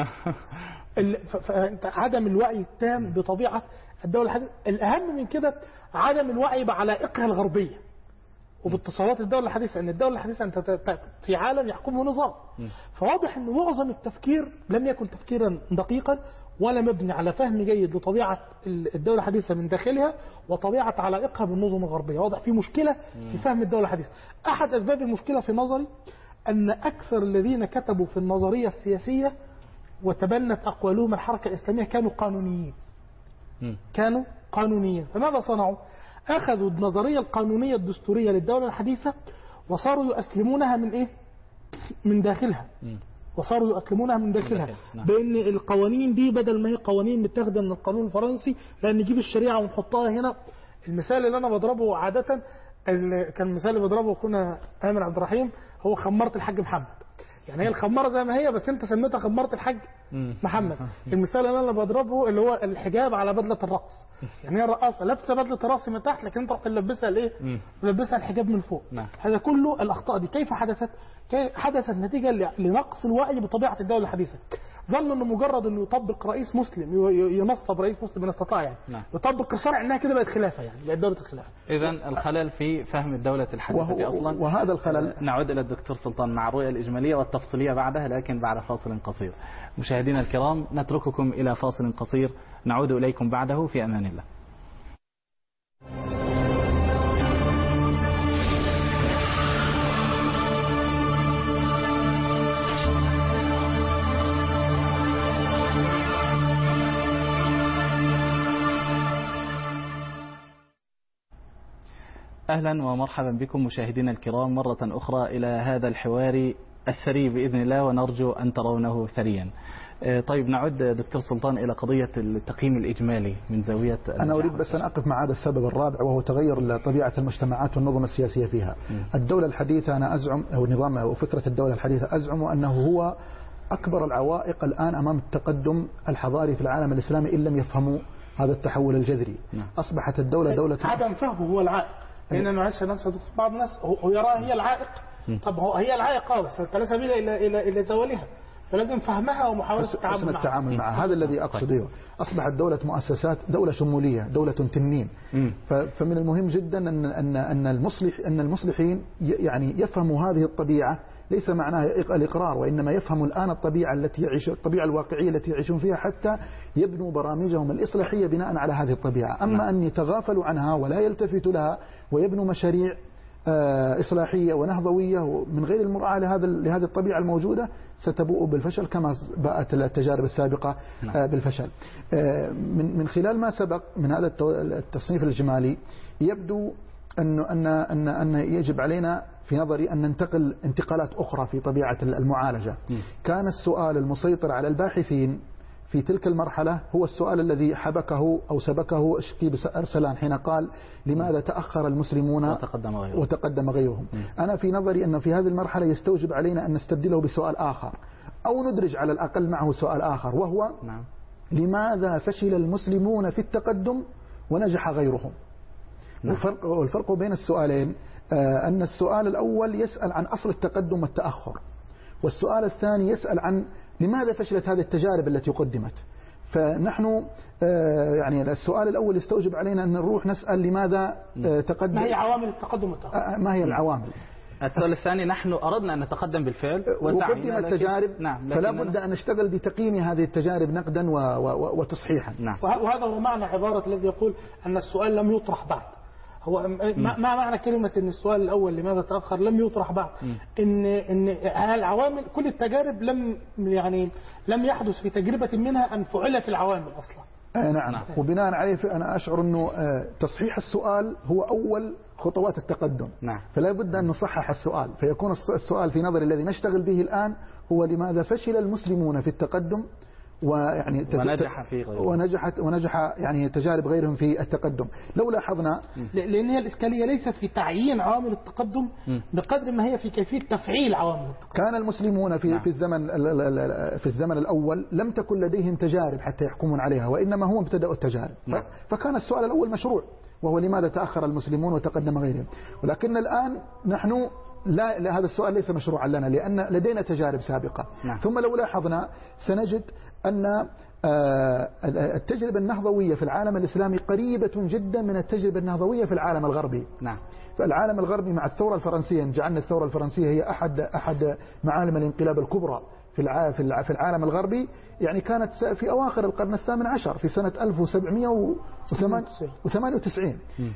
عدم الوعي التام بطبيعة الدولة الحديثة. الأهم من كده عدم الوعي بعلائقها الغربية وباتصالات الدولة الحديثة، أن الدولة الحديثة أنت في عالم يحكمه نظام. فواضح أن معظم التفكير لم يكن تفكيرا دقيقا ولا مبني على فهم جيد لطبيعة الدولة الحديثة من داخلها وطبيعة علائقها بالنظم الغربية. واضح في مشكلة في فهم الدولة الحديثة. أحد أسباب المشكلة في نظري أن أكثر الذين كتبوا في النظرية السياسية وتبنت أقوالهم الحركة الإسلامية كانوا قانونيين. كانوا قانونيين. فماذا صنعوا؟ أخذوا النظرية القانونية الدستورية للدولة الحديثة وصاروا يؤسلمونها من إيه؟ من داخلها. وصاروا يؤسلمونها من داخلها، بأن القوانين دي بدل ما هي قوانين متاخده من القانون الفرنسي، لأن نجيب الشريعة ونحطها هنا. المثال اللي أنا بضربه عادة كان المثال اللي بضربه أخونا آمر عبد الرحيم هو خمارة الحاج محمد. يعني هي الخمارة زي ما هي، بس أنت سميتها خمارة الحاج محمد. المثال اللي أنا بضربه اللي هو الحجاب على بدلة الرقص. يعني هي الرقاصة لابسة بدلة الرقص من تحت، لكن أنت رحت تلبسها الإيه؟ تلبسها الحجاب من فوق. هذا كله الأخطاء دي كيف حدثت؟ حدثت نتيجة لنقص الوعي بطبيعة الدولة الحديثة. ظن انه مجرد انه يطبق رئيس مسلم، ينصب رئيس مسلم من استطاع يعني نعم. يطبق الشرع، انها كده بقت خلافة، يعني بقت دولة الخلافة.
اذا الخلل في فهم الدولة الحديثة وهو اصلا،
وهذا الخلل.
نعود الى الدكتور سلطان مع الرؤية الاجمالية والتفصيلية بعدها، لكن بعد فاصل قصير. مشاهدينا الكرام نترككم الى فاصل قصير، نعود اليكم بعده في امان الله. أهلا ومرحبا بكم مشاهدينا الكرام مرة أخرى إلى هذا الحوار الثري بإذن الله، ونرجو أن ترونه ثريا. طيب نعود دكتور سلطان إلى قضية التقييم الإجمالي من زاوية.
أنا أريد بس أن أقف مع هذا السبب الرابع، وهو تغير طبيعة المجتمعات والنظم السياسية فيها. م. الدولة الحديثة أنا أزعم، أو نظام أو فكرة الدولة الحديثة أزعم أنه هو أكبر العوائق الآن أمام التقدم الحضاري في العالم الإسلامي إن لم يفهموا هذا التحول الجذري. م. أصبحت الدولة دولة
عدم فهمه هو العائق. لأن نعيش الناس بعض الناس هو يراها هي العائق. طب هو هي العائق اه بس لا سبيل إلى إلى إلى زوالها، فلازم فهمها ومحاولة التعامل معها.
التعامل معها هذا الذي أقصده. أصبحت دولة مؤسسات، دولة شمولية، دولة تنين. فمن المهم جدا أن أن أن المصلح أن المصلحين يعني يفهموا هذه الطبيعة، ليس معناها الإقرار، وإنما يفهموا الآن الطبيعة التي يعيش الطبيعة الواقعية التي يعيشون فيها، حتى يبنوا برامجهم الإصلاحية بناء على هذه الطبيعة. أما أن يتغافلوا عنها ولا يلتفتوا لها ويبنوا مشاريع إصلاحية ونهضوية من غير المراعاة لهذا لهذه الطبيعة الموجودة ستبوء بالفشل كما باءت التجارب السابقة بالفشل. من من خلال ما سبق من هذا التصنيف الإجمالي يبدو أن أن أن أن يجب علينا في نظري أن ننتقل انتقالات أخرى في طبيعة المعالجة. كان السؤال المسيطر على الباحثين في تلك المرحلة هو السؤال الذي حبكه أو سبكه شكيب أرسلان حين قال لماذا تأخر المسلمون
وتقدم غيرهم,
وتقدم غيرهم. أنا في نظري أن في هذه المرحلة يستوجب علينا أن نستبدله بسؤال آخر أو ندرج على الأقل معه سؤال آخر وهو
نعم.
لماذا فشل المسلمون في التقدم ونجح غيرهم. نعم. والفرق, والفرق بين السؤالين أن السؤال الأول يسأل عن أصل التقدم والتأخر، والسؤال الثاني يسأل عن لماذا فشلت هذه التجارب التي قدمت. فنحن يعني السؤال الأول يستوجب علينا أن نروح نسأل لماذا تقدم،
ما هي عوامل التقدم والتأخر،
ما هي العوامل.
السؤال الثاني نحن أردنا أن نتقدم بالفعل
وقدم التجارب،
نعم،
فلا بد أن نشتغل بتقييم هذه التجارب نقدا وتصحيحا.
نعم.
وهذا هو معنى عبارة الذي يقول أن السؤال لم يطرح بعد. هو ما معنى كلمة أن السؤال الأول لماذا تأخر لم يطرح بعد؟ إن إن العوامل كل التجارب لم يعني لم يحدث في تجربة منها أن فعلت العوامل أصلا.
آه نعم. نعم. وبناء عليه أنا أشعر أنه تصحيح السؤال هو أول خطوات التقدم.
نعم.
فلا بد أن نصحح السؤال، فيكون السؤال في نظري الذي نشتغل به الآن هو لماذا فشل المسلمون في التقدم ويعني
ونجح في غيرهم
ونجحت ونجح يعني تجارب غيرهم في التقدم. لو لاحظنا
لأن هي الإشكالية ليست في تعيين عوامل التقدم بقدر ما هي في كيفية تفعيل عوامل التقدم.
كان المسلمون في نعم. في الزمن في الزمن الأول لم تكن لديهم تجارب حتى يحكمون عليها، وإنما هم ابتدأوا التجارب. نعم. فكان السؤال الأول مشروع وهو لماذا تأخر المسلمون وتقدم غيرهم. ولكن الآن نحن لا، هذا السؤال ليس مشروعا لنا لأن لدينا تجارب سابقة.
نعم.
ثم لو لاحظنا سنجد أن التجربة النهضوية في العالم الإسلامي قريبة جدا من التجربة النهضوية في العالم الغربي.
نعم.
فالعالم الغربي مع الثورة الفرنسية، جعلنا الثورة الفرنسية هي أحد أحد معالم الانقلاب الكبرى في في العالم الغربي، يعني كانت في أواخر القرن الثامن عشر في سنة ألف وسبعمئة وثمانية وتسعين.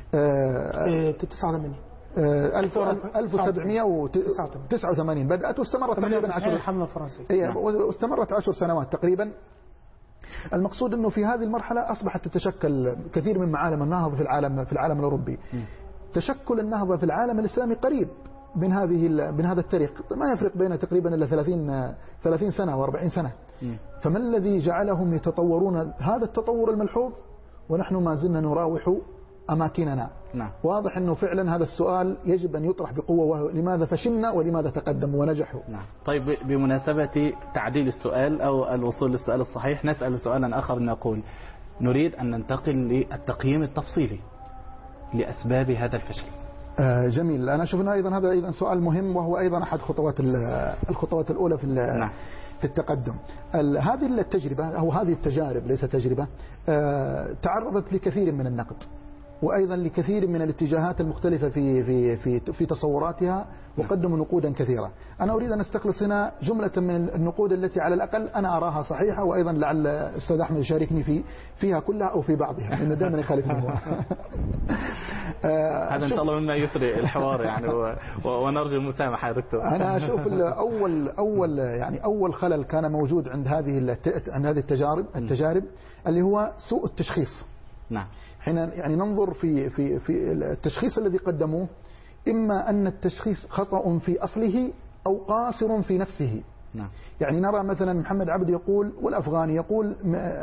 ألف وسبعمئة وتسعة وثمانين بدأت واستمرت تقريبا عشر
الحملة الفرنسية.
نعم. واستمرت عشر سنوات تقريبا. المقصود أنه في هذه المرحلة أصبحت تتشكل كثير من معالم النهضة في العالم في العالم الأوروبي. م. تشكل النهضة في العالم الإسلامي قريب من هذه من هذا التاريخ، ما يفرق بين تقريبا إلا ثلاثين سنة وأربعين سنة. م. فما الذي جعلهم يتطورون هذا التطور الملحوظ ونحن ما زلنا نراوح أماكننا؟
نعم.
واضح أنه فعلا هذا السؤال يجب أن يطرح بقوة، وهو لماذا فشلنا ولماذا تقدموا ونجحوا.
نعم. طيب بمناسبة تعديل السؤال أو الوصول للسؤال الصحيح نسأل سؤالا آخر، نقول نريد أن ننتقل للتقييم التفصيلي لأسباب هذا الفشل.
آه جميل. أنا أشوف أن أيضا هذا أيضا سؤال مهم، وهو أيضا أحد خطوات الخطوات الأولى في
نعم.
في التقدم. هذه التجربة أو هذه التجارب ليس تجربة آه تعرضت لكثير من النقد، وأيضا لكثير من الاتجاهات المختلفة في في في في تصوراتها، وقدموا نقودا كثيرة. أنا أريد أن أستخلص هنا جملة من النقود التي على الأقل أنا أراها صحيحة، وأيضا لعل الأستاذ أحمد يشاركني في فيها كلها أو في بعضها، لأنه دائما يخالفني هو.
هذا إن شاء الله مما يثري الحوار يعني، ونرجو المسامحة يا دكتور.
أنا أشوف أول أول يعني أول خلل كان موجود عند هذه عند هذه التجارب التجارب اللي هو سوء التشخيص.
نعم.
حين يعني ننظر في في في التشخيص الذي قدموه، إما أن التشخيص خطأ في أصله أو قاصر في نفسه.
نعم.
يعني نرى مثلا محمد عبد يقول والأفغاني يقول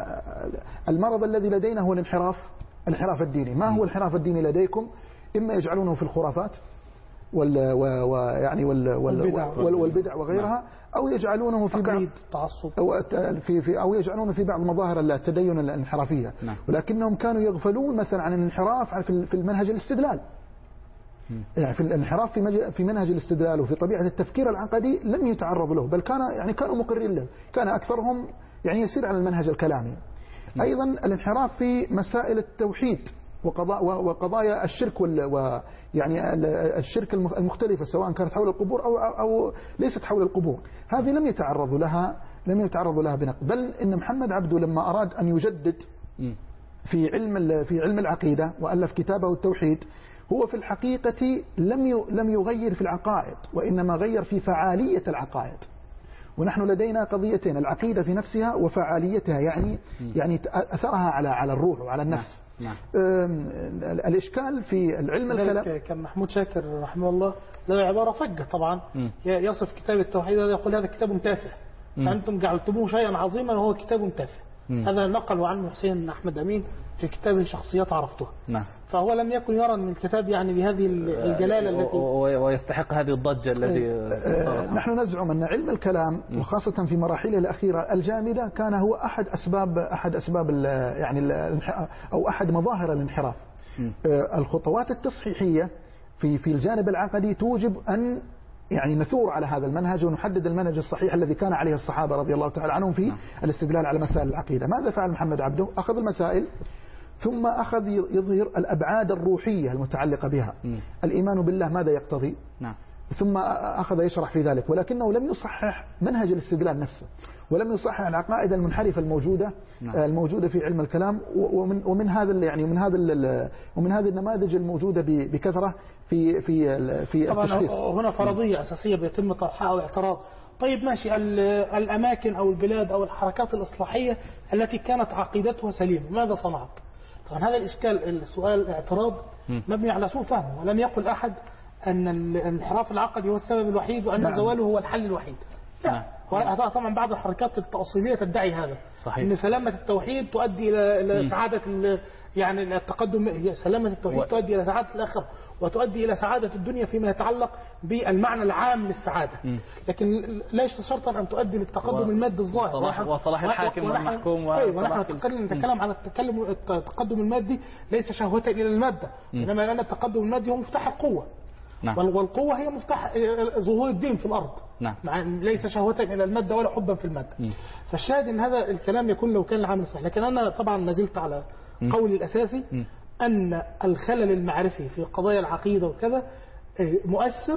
المرض الذي لدينا هو الانحراف الانحراف الديني. ما هو الانحراف الديني لديكم؟ إما يجعلونه في الخرافات وال ويعني وال والبدع, والبدع وغيرها، أو يجعلونه في بعض
تعصب
أو في في أو يجعلونه في بعض مظاهر التدين الانحرافية.
نعم.
ولكنهم كانوا يغفلون مثلا عن الانحراف في المنهج الاستدلال. يعني في الانحراف في في منهج الاستدلال وفي طبيعة التفكير العقدي لم يتعرضوا له، بل كان يعني كانوا مقرين له، كان أكثرهم يعني يسير على المنهج الكلامي. أيضا الانحراف في مسائل التوحيد وقضاء وقضايا الشرك ويعني الشرك المختلفة، سواء كانت حول القبور أو أو ليست حول القبور، هذه لم يتعرضوا لها لم يتعرضوا لها بنقد. بل إن محمد عبده لما أراد أن يجدد في علم في علم العقيدة وألف كتابه التوحيد، هو في الحقيقة لم لم يغير في العقائد، وإنما غير في فعالية العقائد. ونحن لدينا قضيتين: العقيدة في نفسها وفعاليتها، يعني يعني أثرها على على الروح وعلى النفس.
نعم.
الإشكال في العلم الكلام
كان محمود شاكر رحمه الله له عبارة فجة طبعا
م.
يصف كتاب التوحيد هذا، يقول هذا كتاب تافه، فأنتم جعلتموه شيئا عظيما وهو كتاب تافه. م. هذا نقل عنه حسين أحمد أمين في كتاب شخصيات عرفتها.
نعم.
فهو لم يكن يرى من الكتاب يعني بهذه الجلالة التي
ويستحق هذه الضجة التي
نحن نزعم أن علم الكلام وخاصة في مراحله الأخيرة الجامدة كان هو أحد أسباب أحد أسباب يعني أو أحد مظاهر الانحراف. الخطوات التصحيحية في في الجانب العقدي توجب أن يعني نثور على هذا المنهج ونحدد المنهج الصحيح الذي كان عليه الصحابة رضي الله تعالى عنهم في الاستدلال على مسائل العقيدة. ماذا فعل محمد عبده؟ أخذ المسائل ثم أخذ يظهر الأبعاد الروحية المتعلقة بها. م. الإيمان بالله ماذا يقتضي؟ نعم. ثم أخذ يشرح في ذلك، ولكنه لم يصحح منهج الاستدلال نفسه، ولم يصحح العقائد المنحرفة الموجودة نعم. الموجودة في علم الكلام، ومن ومن هذا يعني ومن هذا ومن هذه النماذج الموجودة بكثرة في في في التشخيص.
هنا فرضية أساسية بيتم طرحها أو اعتراض. طيب ماشي، الأماكن أو البلاد أو الحركات الإصلاحية التي كانت عقيدتها سليمة ماذا صنعت؟ طبعا هذا الإشكال، السؤال اعتراض مبني على سوء فهم، ولم يقل أحد أن الانحراف العقدي هو السبب الوحيد وأن نعم. زواله هو الحل الوحيد. لا نعم. طبعا بعض الحركات التأصيلية تدعي هذا صحيح. أن سلامة التوحيد تؤدي إلى سعادة يعني التقدم، سلامة التوحيد و... تؤدي إلى سعادة الآخرة وتؤدي إلى سعادة الدنيا فيما يتعلق بالمعنى العام للسعادة. م. لكن ليس شرطا أن تؤدي للتقدم و... المادي الظاهر
وصلاح, وصلاح الحاكم والمحكوم.
ونحن نتكلم عن التكلم التقدم المادي ليس شهوة إلى المادة، إنما لأن التقدم المادي هو مفتاح القوة. نعم. والقوة هي مفتاح ظهور الدين في الأرض. نعم. مع ليس شهوة إلى المادة ولا حبا في المادة. م. فالشاهد أن هذا الكلام يكون لو كان العامل صحيح، لكن أنا طبعا ما زلت على قولي الأساسي م. أن الخلل المعرفي في قضايا العقيدة وكذا مؤثر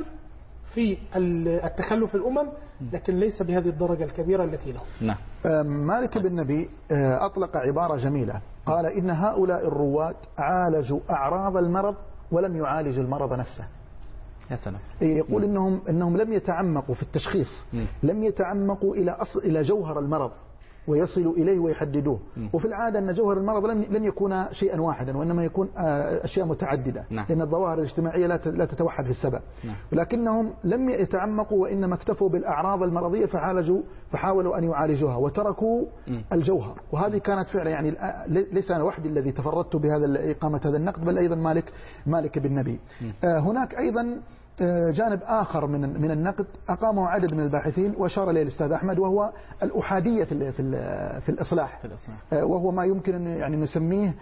في التخلف الأمم، لكن ليس بهذه الدرجة الكبيرة التي له.
نعم.
مالك بن نبي أطلق عبارة جميلة، قال إن هؤلاء الرواد عالجوا أعراض المرض ولم يعالج المرض نفسه.
يا سلام.
يقول إنهم إنهم لم يتعمقوا في التشخيص، م. لم يتعمقوا إلى أصل إلى جوهر المرض ويصلوا إليه ويحددوه. م. وفي العادة أن جوهر المرض لن لن يكون شيئا واحدا، وإنما يكون أشياء متعددة. نعم. لأن الظواهر الاجتماعية لا لا تتوحد في السبب. نعم. ولكنهم لم يتعمقوا، وإنما اكتفوا بالأعراض المرضية فعالجوا فحاولوا أن يعالجوها وتركوا م. الجوهر. وهذه كانت فعلا يعني ليس أنا وحدي الذي تفردت بهذا إقامة هذا النقد، بل أيضا مالك مالك بن نبي. آه هناك أيضا جانب آخر من من النقد أقامه عدد من الباحثين وأشار إليه الأستاذ أحمد، وهو الأحادية في في في الإصلاح، في الإصلاح. وهو ما يمكن أن يعني نسميه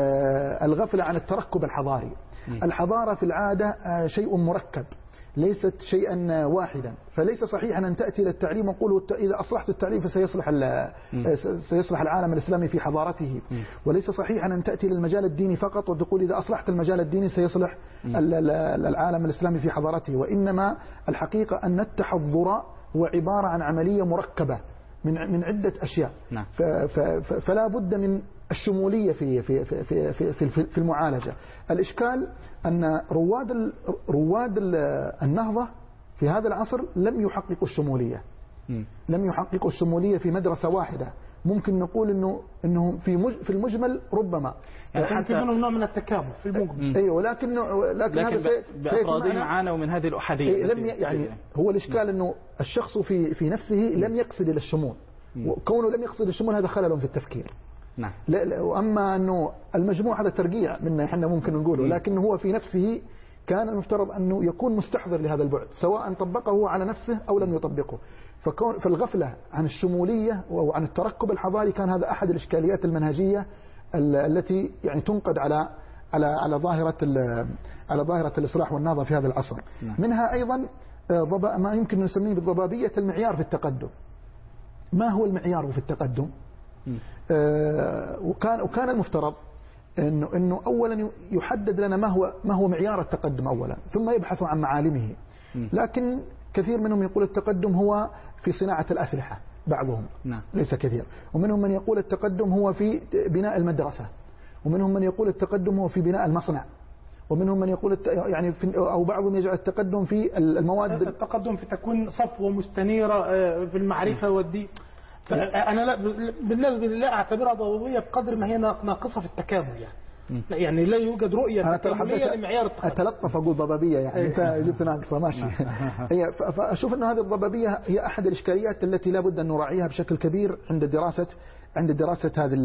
الغفلة عن التركب الحضاري. م. الحضارة في العادة شيء مركب، ليست شيئا واحدا، فليس صحيح أن تأتي إلى التعليم وقول إذا أصلحت التعليم فسيصلح سيصلح العالم الإسلامي في حضارته. م. وليس صحيح أن تأتي للمجال الديني فقط وتقول إذا أصلحت المجال الديني سيصلح م. العالم الإسلامي في حضارته. وإنما الحقيقة أن التحضر هو عبارة عن عملية مركبة من من عدة أشياء. نعم. فلا بد من الشمولية في في في في في في المعالجة. الإشكال أن رواد ال رواد ال النهضة في هذا العصر لم يحققوا الشمولية. م. لم يحققوا الشمولية في مدرسة واحدة. ممكن نقول إنه إنه في في المجمل ربما
يعني حتى منهم نوع من التكامل في المجمل.
أيوه، لكن لكن, لكن
هذا بأفرادهم عانوا من هذه الأحادية.
لم يعني هو الإشكال إنه الشخص في في نفسه لم يقصد إلى الشمول، وكونه لم يقصد الشمول هذا خلل في التفكير. نعم. وأما أنه المجموع هذا ترقيع منا إحنا ممكن نقوله، لكن هو في نفسه كان المفترض أنه يكون مستحضر لهذا البعد، سواء طبقه على نفسه أو لم يطبقه. فكون فالغفلة عن الشمولية وعن التركب الحضاري كان هذا أحد الإشكاليات المنهجية التي يعني تنقد على على على ظاهرة على ظاهرة الإصلاح والنهضة في هذا العصر. نعم. منها أيضا ما يمكن نسميه بالضبابية المعيار في التقدم. ما هو المعيار في التقدم؟ آه وكان وكان المفترض انه انه اولا يحدد لنا ما هو ما هو معيار التقدم اولا، ثم يبحث عن معالمه. لكن كثير منهم يقول التقدم هو في صناعة الأسلحة، بعضهم. نعم. ليس كثير. ومنهم من يقول التقدم هو في بناء المدرسة، ومنهم من يقول التقدم هو في بناء المصنع، ومنهم من يقول يعني في أو بعضهم يجعل التقدم في المواد
التقدم في تكوين صفوة مستنيرة في المعرفة والدين. أنا لا بالنسبة لي لا أعتبرها ضبابية بقدر ما هي ناقصة في التكامل يعني. يعني لا يوجد رؤية تكاملية لمعيار التقدم.
أتلطف أقول ضبابية يعني أنت جبت ناقصة ماشي. هي فأشوف أن هذه الضبابية هي أحد الإشكاليات التي لا بد أن نراعيها بشكل كبير عند دراسة عند دراسة هذه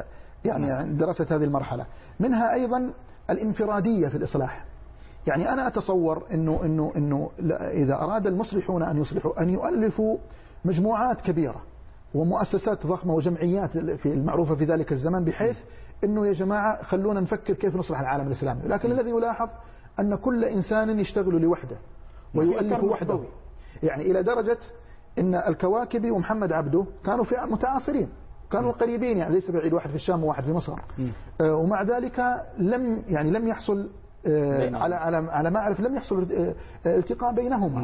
يعني عند دراسة هذه المرحلة. منها أيضا الانفرادية في الإصلاح. يعني أنا أتصور إنه إنه إنه إذا أراد المصلحون أن يصلحوا أن يؤلفوا مجموعات كبيرة ومؤسسات ضخمة وجمعيات في المعروفة في ذلك الزمان بحيث إنه يا جماعة خلونا نفكر كيف نصلح العالم الإسلامي. لكن الذي يلاحظ أن كل إنسان يشتغل لوحده ويؤلف وحده. يعني إلى درجة إن الكواكبي ومحمد عبده كانوا في متعاصرين كانوا قريبين يعني ليس بعيد واحد في الشام وواحد في مصر. آه ومع ذلك لم يعني لم يحصل آه على على على ما أعرف لم يحصل آه التقاء بينهما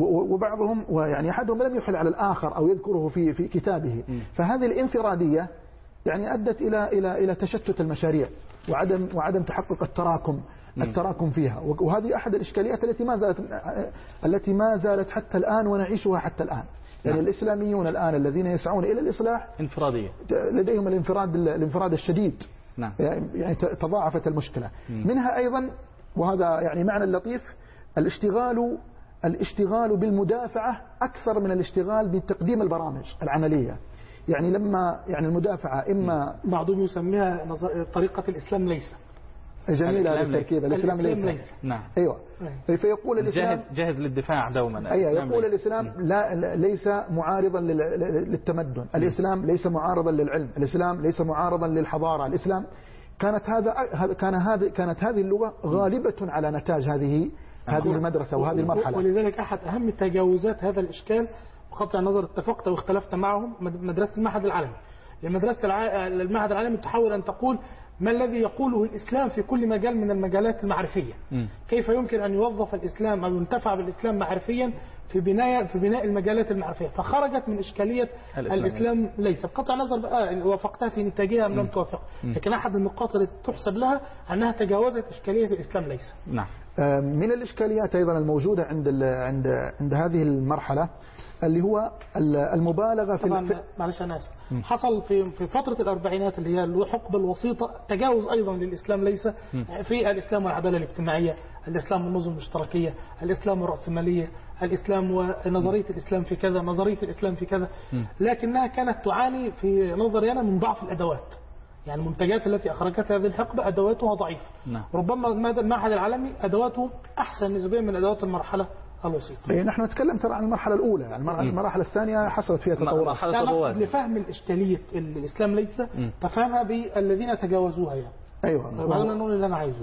وبعضهم ويعني أحدهم لم يحل على الآخر أو يذكره في في كتابه. فهذه الانفرادية يعني أدت إلى إلى إلى تشتت المشاريع وعدم وعدم تحقق التراكم التراكم فيها. وهذه أحد الإشكاليات التي ما زالت التي ما زالت حتى الآن ونعيشها حتى الآن. يعني نعم. الإسلاميون الآن الذين يسعون إلى الإصلاح
انفرادية
لديهم الانفراد الانفراد الشديد.
نعم.
يعني تضاعفت المشكلة. مم. منها أيضا وهذا يعني معنى اللطيف الاشتغال الاشتغال بالمدافعة أكثر من الاشتغال بتقديم البرامج العملية. يعني لما يعني المدافعة إما
بعضهم يسميها طريقة الإسلام ليس
جميلة هذه التركيبة الإسلام, الإسلام ليس. ليس
نعم.
أيوة. فيقول الإسلام
جاهز, جاهز للدفاع دوما.
أيوة. يقول الإسلام لا ليس معارضا للتمدن. الإسلام ليس معارضا للعلم. الإسلام ليس معارضا للحضارة. الإسلام كانت هذا كان هذه كانت هذه اللغة غالبة على نتاج هذه هذه المدرسة وهذه المرحلة.
ولذلك أحد أهم تجاوزات هذا الإشكال بقطع النظر اتفقت واختلفت معهم مدرسة المعهد العالمي. لمدرسة المعهد العالمي تحاول أن تقول ما الذي يقوله الإسلام في كل مجال من المجالات المعرفية. م. كيف يمكن أن يوظف الإسلام أو ينتفع بالإسلام معرفيا في بناء في بناء المجالات المعرفية. فخرجت من إشكالية الإسلام, الإسلام ليس بقطع نظر بقى وافقتها في نتاجها أم لم توافق. لكن أحد النقاط التي تحسب لها أنها تجاوزت إشكالية الإسلام ليس.
نعم.
من الإشكاليات أيضا الموجودة عند عند عند هذه المرحلة اللي هو المبالغة في
طبعا معلش أنا آسف. حصل في في فترة الأربعينات اللي هي الحقبة الوسيطة تجاوز أيضا للإسلام ليس في الإسلام والعدالة الاجتماعية، الإسلام والنظم الاشتراكية، الإسلام والرأسمالية، الإسلام ونظرية الإسلام في كذا، نظرية الإسلام في كذا. لكنها كانت تعاني في نظري أنا من ضعف الأدوات. يعني المنتجات التي أخرجتها هذه الحقبة أدواتها ضعيفة. نعم. ربما المعهد العالمي أدواته أحسن نسبيا من أدوات المرحلة الوسيطة.
نحن نتكلم ترى عن المرحلة الأولى. المرحلة, المرحلة الثانية حصلت فيها تطورات.
لا لفهم الإشكالية الإسلام ليس تفهمها بالذين تجاوزوها يعني.
أيوة.
أنا نقول اللي أنا عايزه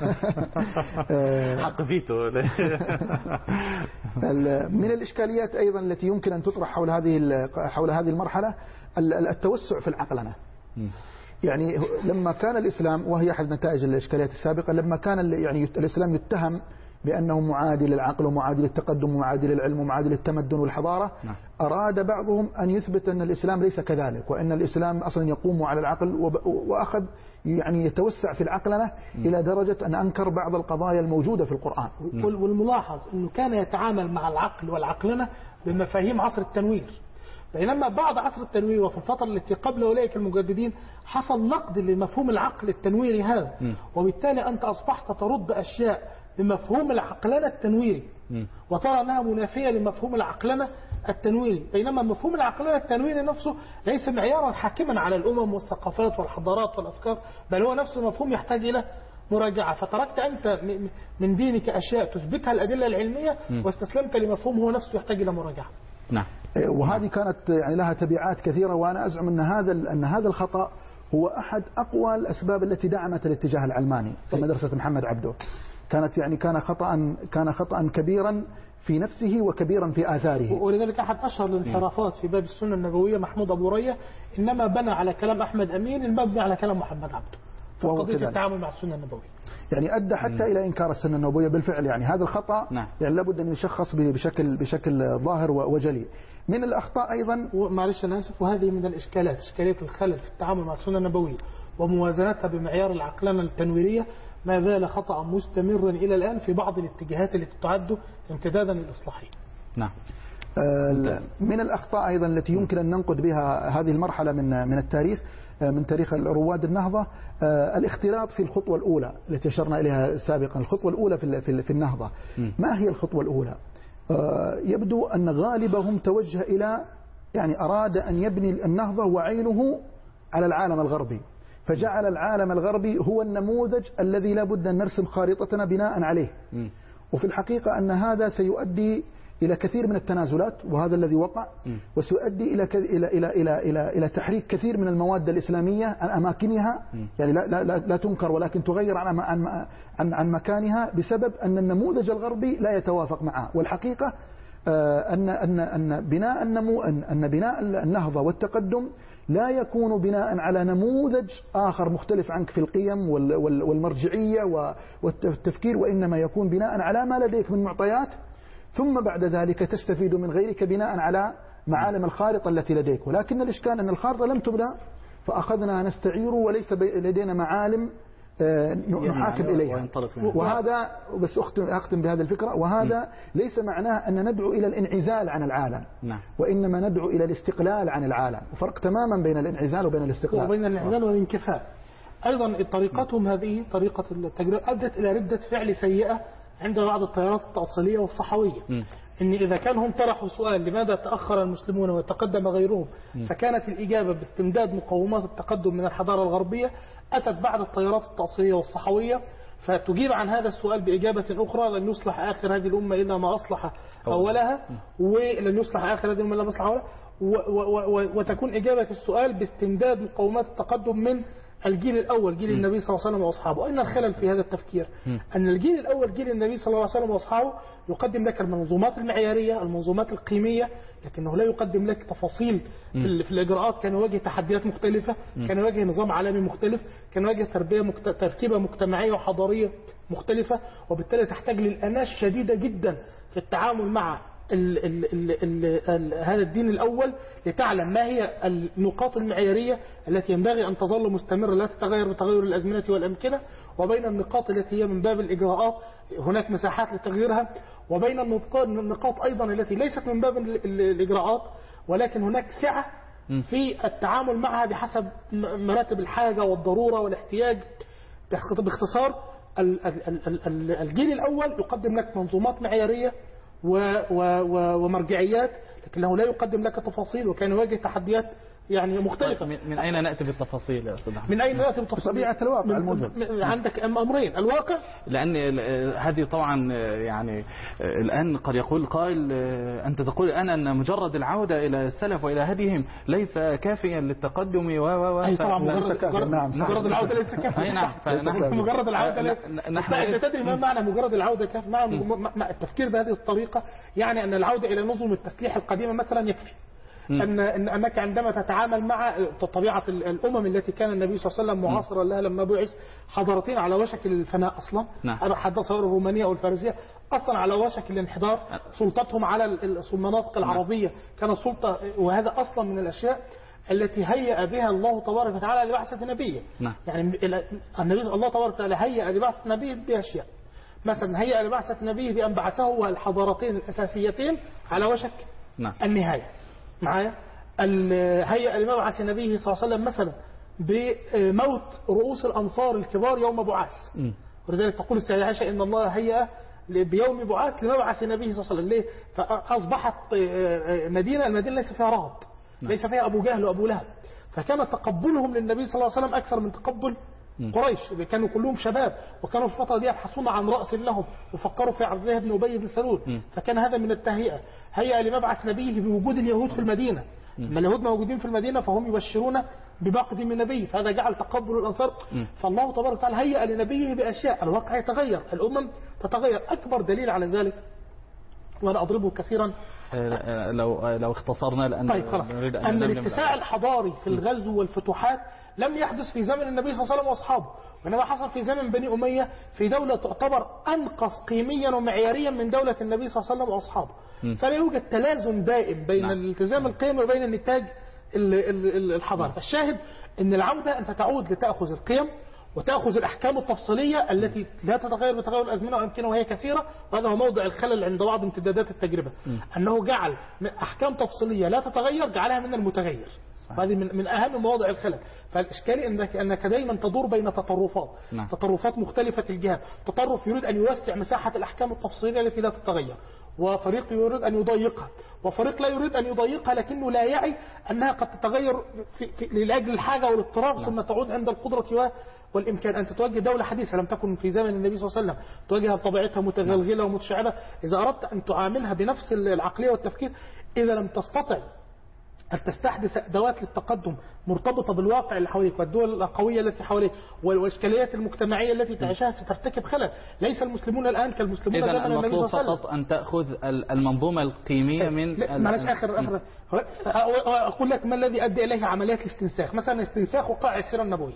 يعني. حق فيتو.
من الإشكاليات أيضا التي يمكن أن تطرح حول هذه حول هذه المرحلة التوسع في العقلنة. يعني لما كان الإسلام وهي أحد نتائج الإشكاليات السابقة لما كان يعني الإسلام يتهم بأنه معادي للعقل ومعادي للتقدم ومعادي للعلم ومعادي للتمدن والحضارة. نعم. أراد بعضهم أن يثبت أن الإسلام ليس كذلك وأن الإسلام أصلا يقوم على العقل وأخذ يعني يتوسع في العقلنة م. إلى درجة أن أنكر بعض القضايا الموجودة في القرآن.
م. والملاحظ أنه كان يتعامل مع العقل والعقلنة بمفاهيم عصر التنوير، بينما بعد عصر التنوير وفي الفترة التي قبل أولئك المجددين حصل نقد لمفهوم العقل التنويري هذا. م. وبالتالي أنت أصبحت ترد أشياء بمفهوم العقلنة التنويري م. وترى أنها منافية لمفهوم العقلنة التنويري، بينما مفهوم العقلنة التنويري نفسه ليس معيارا حاكما على الأمم والثقافات والحضارات والأفكار، بل هو نفسه مفهوم يحتاج إلى مراجعة. فتركت أنت من دينك أشياء تثبتها الأدلة العلمية م. واستسلمت لمفهوم هو نفسه يحتاج إلى مراجعة.
نعم.
وهذه كانت يعني لها تبعات كثيرة، وأنا أزعم أن هذا أن هذا الخطأ هو أحد أقوى الأسباب التي دعمت الاتجاه العلماني في مدرسة محمد عبده. كانت يعني كان خطأ كان خطأ كبيرا في نفسه وكبيرا في آثاره.
ولذلك أحد أشهر الانحرافات في باب السنة النبوية محمود أبو رية إنما بنى على كلام أحمد أمين المبني على كلام محمد عبده في قضية التعامل مع السنة النبوية.
يعني أدى حتى م. إلى إنكار السنة النبوية بالفعل. يعني هذا الخطأ نعم. يعني لابد أن يشخص بشكل بشكل ظاهر وجلي. من الأخطاء أيضا
معلش أنا آسف، وهذه من الإشكالات إشكالية الخلل في التعامل مع السنة النبوية وموازنتها بمعيار العقلنة التنويرية ما زال خطأ مستمرا إلى الآن في بعض الاتجاهات التي تعد امتدادا للإصلاحية.
نعم.
من الأخطاء أيضا التي يمكن أن ننقد بها هذه المرحلة من من التاريخ، من تاريخ رواد النهضة، الاختلاط في الخطوة الأولى التي أشرنا إليها سابقا. الخطوة الأولى في في النهضة، ما هي الخطوة الأولى؟ يبدو أن غالبهم توجه إلى، يعني أراد أن يبني النهضة وعينه على العالم الغربي، فجعل العالم الغربي هو النموذج الذي لا بد أن نرسم خارطتنا بناء عليه. وفي الحقيقة أن هذا سيؤدي إلى كثير من التنازلات، وهذا الذي وقع، وسيؤدي إلى إلى إلى إلى إلى إلى تحريك كثير من المواد الإسلامية عن أماكنها، يعني لا لا لا تنكر ولكن تغير عن عن عن, عن مكانها بسبب أن النموذج الغربي لا يتوافق معه. والحقيقة أن أن أن بناء النمو أن بناء النهضة والتقدم لا يكون بناء على نموذج آخر مختلف عنك في القيم والمرجعية والتفكير، وإنما يكون بناء على ما لديك من معطيات، ثم بعد ذلك تستفيد من غيرك بناء على معالم الخارطة التي لديك. ولكن الإشكال أن الخارطة لم تبنى فأخذنا نستعير وليس لدينا معالم نحاكم إليها. وهذا بس أختم بهذه الفكرة، وهذا ليس معناه أن ندعو إلى الانعزال عن العالم، وإنما ندعو إلى الاستقلال عن العالم، وفرق تماما بين الانعزال وبين الاستقلال
وبين الانعزال والانكفاء. أيضا طريقتهم هذه طريقة التجربة أدت إلى ردة فعل سيئة عند بعض التيارات التأصيلية والصحوية. م. إن إذا كان هم طرحوا سؤال لماذا تأخر المسلمون وتقدم غيرهم، م. فكانت الإجابة باستمداد مقومات التقدم من الحضارة الغربية، أتت بعض التيارات التأصيلية والصحوية فتجيب عن هذا السؤال بإجابة أخرى: لن يصلح آخر هذه الأمة إلا ما أصلح أولها، ولن يصلح آخر هذه الأمة إلا ما أصلح أولها، وتكون إجابة السؤال باستمداد مقومات التقدم من الجيل الأول، جيل النبي صلى الله عليه وسلم وأصحابه. أين الخلل في هذا التفكير؟ أن الجيل الأول جيل النبي صلى الله عليه وسلم وأصحابه يقدم لك المنظومات المعيارية، المنظومات القيمية، لكنه لا يقدم لك تفاصيل في, في الإجراءات. كان يواجه تحديات مختلفة، كان يواجه نظام عالمي مختلف، كان يواجه تربية مكت... تركيبة مجتمعية وحضارية مختلفة، وبالتالي تحتاج للأناة شديدة جدا في التعامل مع ال ال ال ال ال هذا الدين الأول، لتعلم ما هي النقاط المعيارية التي ينبغي أن تظل مستمرة لا تتغير بتغير الأزمنة والأمكنة، وبين النقاط التي هي من باب الإجراءات هناك مساحات لتغييرها، وبين النقاط أيضا التي ليست من باب الإجراءات ولكن هناك سعة في التعامل معها بحسب مراتب الحاجة والضرورة والاحتياج. باختصار الجيل الأول يقدم لك منظومات معيارية ومرجعيات، لكنه لا يقدم لك تفاصيل، وكان يواجه تحديات يعني مختلفة.
من أين نأتي بالتفاصيل يا أستاذ أحمد؟
من أين نأتي بالتفاصيل؟
طبيعة الواقع الموجود.
عندك أمرين: الواقع،
لأن هذه طبعا يعني الآن قد يقول قائل: أنت تقول الآن أن مجرد العودة إلى السلف وإلى هديهم ليس كافيا للتقدم و و
أي طبعا مجرد, مجرد,
نعم
مجرد العودة ليس كافيا.
أي نعم. فنحن
مجرد العودة ليس. نحن تدري ما معنى مجرد العودة كافي؟ مع التفكير بهذه الطريقة يعني أن العودة إلى نظم التسليح القديمة مثلا يكفي. أن أنك عندما تتعامل مع طبيعة الأمم التي كان النبي صلى الله عليه وسلم معاصرا لها لما بعث، حضارتين على وشك الفناء أصلا، أنا حدث الرومانية والفارسية أصلا على وشك الانحدار، سلطتهم على المناطق العربية كانت سلطة، وهذا أصلا من الأشياء التي هيأ بها الله تبارك وتعالى لبعثة نبيه. يعني النبي الله تبارك وتعالى هيأ لبعثة نبيه بأشياء، مثلا هيأ لبعثة نبيه بأن بعثه والحضارتين الأساسيتين على وشك النهاية معايا. هيئ لمبعث نبيه صلى الله عليه وسلم مثلا بموت رؤوس الأنصار الكبار يوم بعاث، ولذلك تقول السيدة عائشة إن الله هيئ بيوم بعاث لمبعث نبيه صلى الله عليه وسلم. ليه؟ فأصبحت مدينة المدينة ليس فيها رهط، ليس فيها أبو جهل وأبو لهب، فكان تقبلهم للنبي صلى الله عليه وسلم أكثر من تقبل قريش. كانوا كلهم شباب، وكانوا في الفترة دي يبحثون عن رأس لهم وفكروا في عبد الله بن أبي بن سلول، فكان هذا من التهيئة. هيئ لمبعث نبيه بوجود اليهود في المدينة، لما اليهود موجودين في المدينة فهم يبشرون بمقدم النبي، فهذا جعل تقبل الأنصار. فالله تبارك وتعالى هيئ لنبيه بأشياء، الواقع يتغير، الأمم تتغير. أكبر دليل على ذلك وأنا أضربه كثيرا
لو لو اختصرنا، لأن
طيب خلاص أن الاتساع الحضاري في الغزو والفتوحات لم يحدث في زمن النبي صلى الله عليه وسلم وأصحابه، وإنما حصل في زمن بني أمية في دولة تعتبر أنقص قيميا ومعياريا من دولة النبي صلى الله عليه وسلم وأصحابه. فلا يوجد تلازم دائم بين نعم. الالتزام القيمي وبين النتاج الحضاري. فالشاهد أن العودة أنت تعود لتأخذ القيم وتأخذ الأحكام التفصيلية التي لا تتغير بتغير الأزمنة ويمكنه وهي كثيرة. وهذا هو موضع الخلل عند بعض امتدادات التجربة، أنه جعل أحكام تفصيلية لا تتغير جعلها من المتغير. هذه من من أهم مواضع الخلل. فالإشكال أنك أنك دائما تدور بين تطرفات نعم. تطرفات مختلفة الجهات. تطرف يريد أن يوسع مساحة الأحكام التفصيلية التي لا تتغير، وفريق يريد أن يضيقها، وفريق لا يريد أن يضيقها لكنه لا يعي أنها قد تتغير في في لأجل الحاجة والاضطرار نعم. ثم تعود عند القدرة والإمكان. أن تتوجه دولة حديثة لم تكن في زمن النبي صلى الله عليه وسلم تواجهها بطبيعتها متغلغلة ومتشعبة، إذا أردت أن تعاملها بنفس العقلية والتفكير، إذا لم تستطع أن تستحدث أدوات للتقدم مرتبطة بالواقع اللي حواليك والدول القوية التي حواليك والإشكاليات المجتمعية التي تعيشها، سترتكب خلل. ليس المسلمون الآن كالمسلمون زمن النبي صلى الله عليه وسلم.
المطلوب فقط أن تأخذ المنظومة القيمية من
معلش آخر آخر أقول لك ما الذي أدى إليه عمليات الاستنساخ. مثلا استنساخ وقائع السيرة النبوية.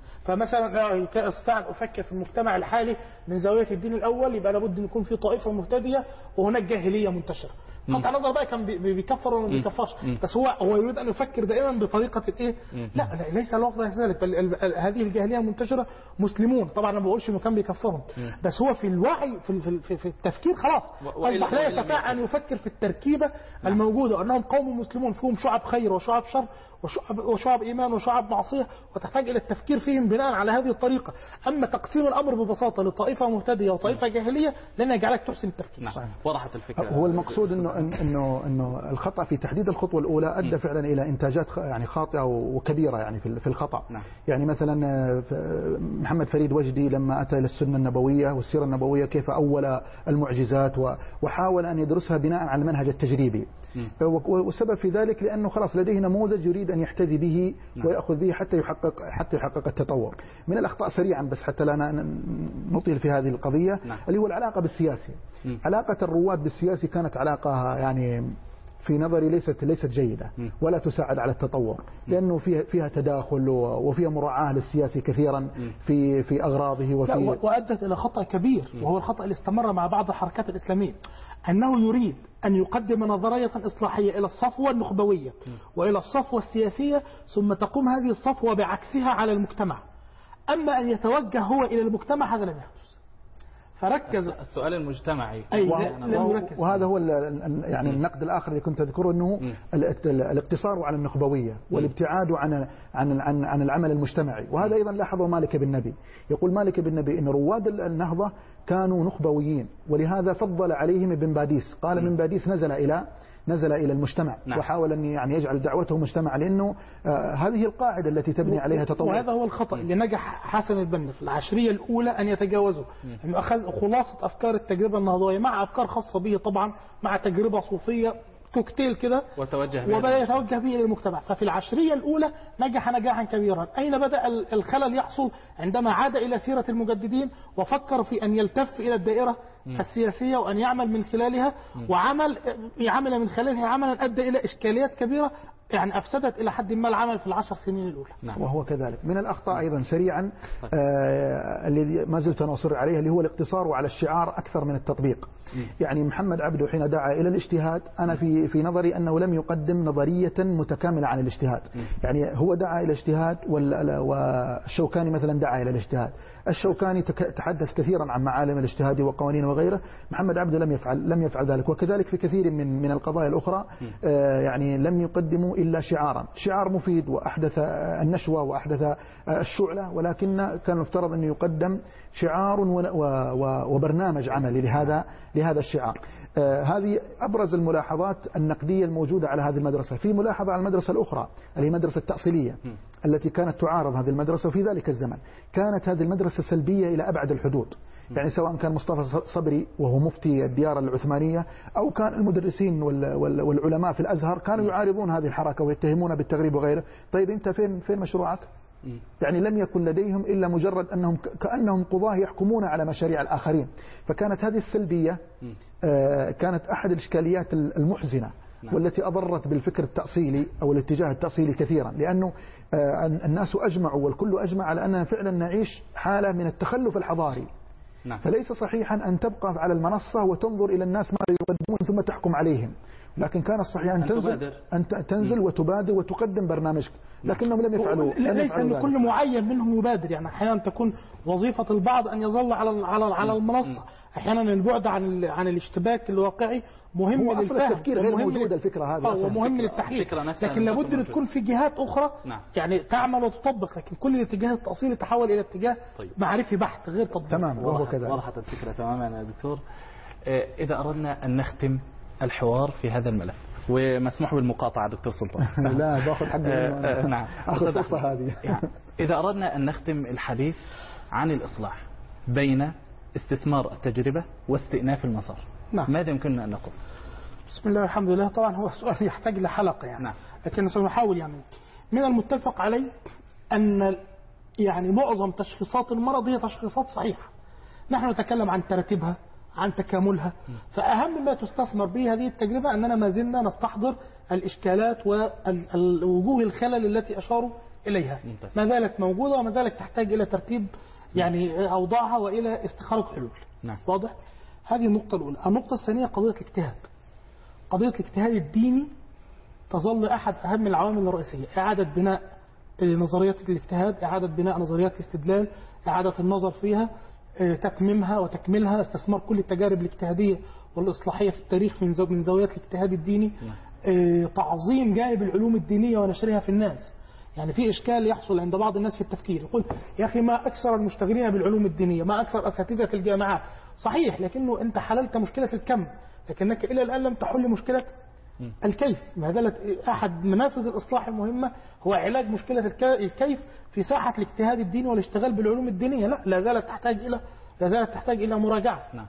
فمثلا استطيع أن أفكر في المجتمع الحالي من زاوية الدين الأول، يبقى لابد أن يكون في طائفة مهتدية وهناك جاهلية منتشرة. قطع نظر بقى كان بيكفر ولا ما بيكفرش، بس هو هو يريد ان يفكر دائما بطريقه الايه؟ لا ليس الوضع ذلك، بل هذه الجاهليه منتشره. مسلمون طبعا انا ما بقولش انه كان بيكفرهم، بس هو في الوعي في في, في التفكير خلاص اصبح لا يستطيع ان يفكر في التركيبه الموجوده، انهم قوم مسلمون فيهم شعب خير وشعب شر وشعب, وشعب ايمان وشعب معصيه، وتحتاج الى التفكير فيهم بناء على هذه الطريقه. اما تقسيم الامر ببساطه لطائفه مهتديه وطائفه جاهليه لن يجعلك تحسن التفكير.
نعم. وضحت الفكره.
هو المقصود انه انه انه الخطا في تحديد الخطوه الاولى ادى فعلا الى انتاجات يعني خاطئه وكبيره يعني في الخطا.
نعم.
يعني مثلا محمد فريد وجدي لما اتى الى السنه النبويه والسيره النبويه كيف اول المعجزات وحاول ان يدرسها بناء على المنهج التجريبي، والسبب في ذلك لانه خلاص لديه نموذج يريد ان يحتذي به وياخذ به حتى يحقق حتى يحقق التطور. من الاخطاء سريعا بس حتى لا نطيل في هذه القضيه اللي هو العلاقه بالسياسي. علاقه الرواد بالسياسي كانت علاقه يعني في نظري ليست ليست جيدة ولا تساعد على التطور، لأنه فيها فيها تداخل وفيها مراعاة للسياسي كثيرا في في أغراضه وفي
وأدت إلى خطأ كبير، وهو الخطأ اللي استمر مع بعض الحركات الإسلامية، أنه يريد أن يقدم نظرية إصلاحية إلى الصفوة النخبوية وإلى الصفوة السياسية، ثم تقوم هذه الصفوة بعكسها على المجتمع. أما أن يتوجه هو إلى المجتمع هذا لم يحدث. فركز
السؤال المجتمعي.
وهذا هو يعني النقد الآخر اللي كنت أذكره، أنه الاقتصار على النخبوية والابتعاد عن عن عن عن العمل المجتمعي. وهذا أيضا لاحظه مالك بن نبي. يقول مالك بن نبي إن رواد النهضة كانوا نخبويين، ولهذا فضل عليهم ابن باديس. قال ابن باديس نزل إلى نزل إلى المجتمع. نعم. وحاول أن يعني يجعل دعوته مجتمع، لأنه آه هذه القاعدة التي تبني عليها تطور.
وهذا هو الخطأ اللي نجح حسن البنا في العشرية الأولى أن يتجاوزه، أنه أخذ خلاصة أفكار التجربة النهضوية مع أفكار خاصة به طبعا، مع تجربة صوفية كوكتيل كده،
وتوجه
وبدأ يتوجه به إلى المجتمع. ففي العشرية الأولى نجح نجاحا كبيرا. أين بدأ الخلل يحصل؟ عندما عاد إلى سيرة المجددين وفكر في أن يلتف إلى الدائرة م. السياسية وأن يعمل من خلالها، م. وعمل يعمل من خلالها عملا أدى إلى إشكاليات كبيرة يعني أفسدت إلى حد ما العمل في العشر سنين الأولى.
نعم. وهو كذلك من الأخطاء أيضا سريعا آه الذي ما زلت أصر عليه، اللي هو الاقتصار على الشعار أكثر من التطبيق. م. يعني محمد عبده حين دعا إلى الاجتهاد، أنا في في نظري أنه لم يقدم نظرية متكاملة عن الاجتهاد. م. يعني هو دعا إلى الاجتهاد، والشوكاني مثلا دعا إلى الاجتهاد. الشوكاني تحدث كثيرا عن معالم الاجتهاد وقوانين وغيره، محمد عبده لم يفعل لم يفعل ذلك. وكذلك في كثير من من القضايا الأخرى آه يعني لم يقدموا إلا شعارا، شعار مفيد وأحدث النشوة وأحدث الشعلة، ولكن كان المفترض أن يقدم شعار وبرنامج عملي لهذا لهذا الشعار. آه هذه أبرز الملاحظات النقدية الموجودة على هذه المدرسة. في ملاحظة على المدرسة الأخرى اللي هي المدرسة التأصيلية التي كانت تعارض هذه المدرسة، وفي ذلك الزمن كانت هذه المدرسة سلبية إلى أبعد الحدود. يعني سواء كان مصطفى صبري وهو مفتي الديار العثمانية، أو كان المدرسين والعلماء في الأزهر كانوا يعارضون هذه الحركة ويتهمون بالتغريب وغيره. طيب أنت فين فين مشروعك؟ يعني لم يكن لديهم إلا مجرد أنهم كأنهم قضاة يحكمون على مشاريع الآخرين. فكانت هذه السلبية كانت أحد الإشكاليات المحزنة والتي أضرت بالفكر التأصيلي أو الاتجاه التأصيلي كثيرا، لأنه الناس أجمعوا والكل أجمع على أننا فعلا نعيش حالة من التخلف الحضاري. نعم. فليس صحيحا أن تبقى على المنصة وتنظر إلى الناس ماذا يقدمون ثم تحكم عليهم. لكن كان الصحيح أن
أن
تنزل
تبادر.
أن تنزل وتبادر وتقدم برنامجك، لكنهم لم يفعلوا لم
ليس
يفعلوا
ان
ذلك.
كل معين منهم يبادر، يعني احيانا تكون وظيفه البعض ان يظل على على على المنصه، احيانا البعد عن ال- عن الاشتباك الواقعي مهم
هو أصل
للفهم
التفكير غير
ومهم
موجود،
لل-
الفكرة هذه
اه
أصلاً.
ومهم
الفكرة-
للتحقيق،
الفكرة نفسها
لكن
لم
لابد
تكن
ان
موجودة.
تكون في جهات اخرى
نعم.
يعني تعمل وتطبق، لكن كل الاتجاه التأصيلي تحول الى اتجاه
طيب.
معرفي بحت غير تطبيق.
تماما وهو
وضحت,
كذلك.
وضحت الفكرة تماما يا دكتور. آه، إذا أردنا أن نختم الحوار في هذا الملف، ومسموح بالمقاطعة دكتور سلطان.
لا باخذ حقي
آه، آه، نعم.
اخذ الفرصة هذه.
يعني إذا أردنا أن نختم الحديث عن الإصلاح بين استثمار التجربة واستئناف المسار،
نعم.
ماذا يمكننا أن نقول؟
بسم الله الحمد لله. طبعا هو السؤال يحتاج لحلقة يعني،
نعم.
لكن سنحاول. يعني من المتفق عليه أن يعني معظم تشخيصات المرض هي تشخيصات صحيحة. نحن نتكلم عن ترتيبها، عن تكاملها، فأهم ما تستثمر به هذه التجربة أننا ما زلنا نستحضر الإشكالات ووجوه الخلل التي أشاروا إليها.
ممتاز.
ما زالت موجودة وما زالت تحتاج إلى ترتيب يعني أوضاعها وإلى استخراج حلول.
نعم.
واضح؟ هذه النقطة الأولى. النقطة الثانية قضية الاجتهاد. قضية الاجتهاد الديني تظل أحد أهم العوامل الرئيسية. إعادة بناء نظريات الاجتهاد، إعادة بناء نظريات الاستدلال، إعادة النظر فيها، تتميمها وتكملها، استثمار كل التجارب الاجتهادية والإصلاحية في التاريخ من زو- من زاويات الاجتهاد الديني، آه، تعظيم جانب العلوم الدينية ونشرها في الناس. يعني في إشكال يحصل عند بعض الناس في التفكير، يقول يا أخي ما أكثر المشتغلين بالعلوم الدينية، ما أكثر أساتذة الجامعات. صحيح، لكنه أنت حللت مشكلة الكم، لكنك إلى الآن لم تحل مشكلة الكيف. ما زالت أحد منافذ الإصلاح المهمة هو علاج مشكلة الك- الكيف في ساحة الاجتهاد الديني والاشتغال بالعلوم الدينية. لا، لا زالت تحتاج إلى لا زالت تحتاج إلى مراجعة.
نعم.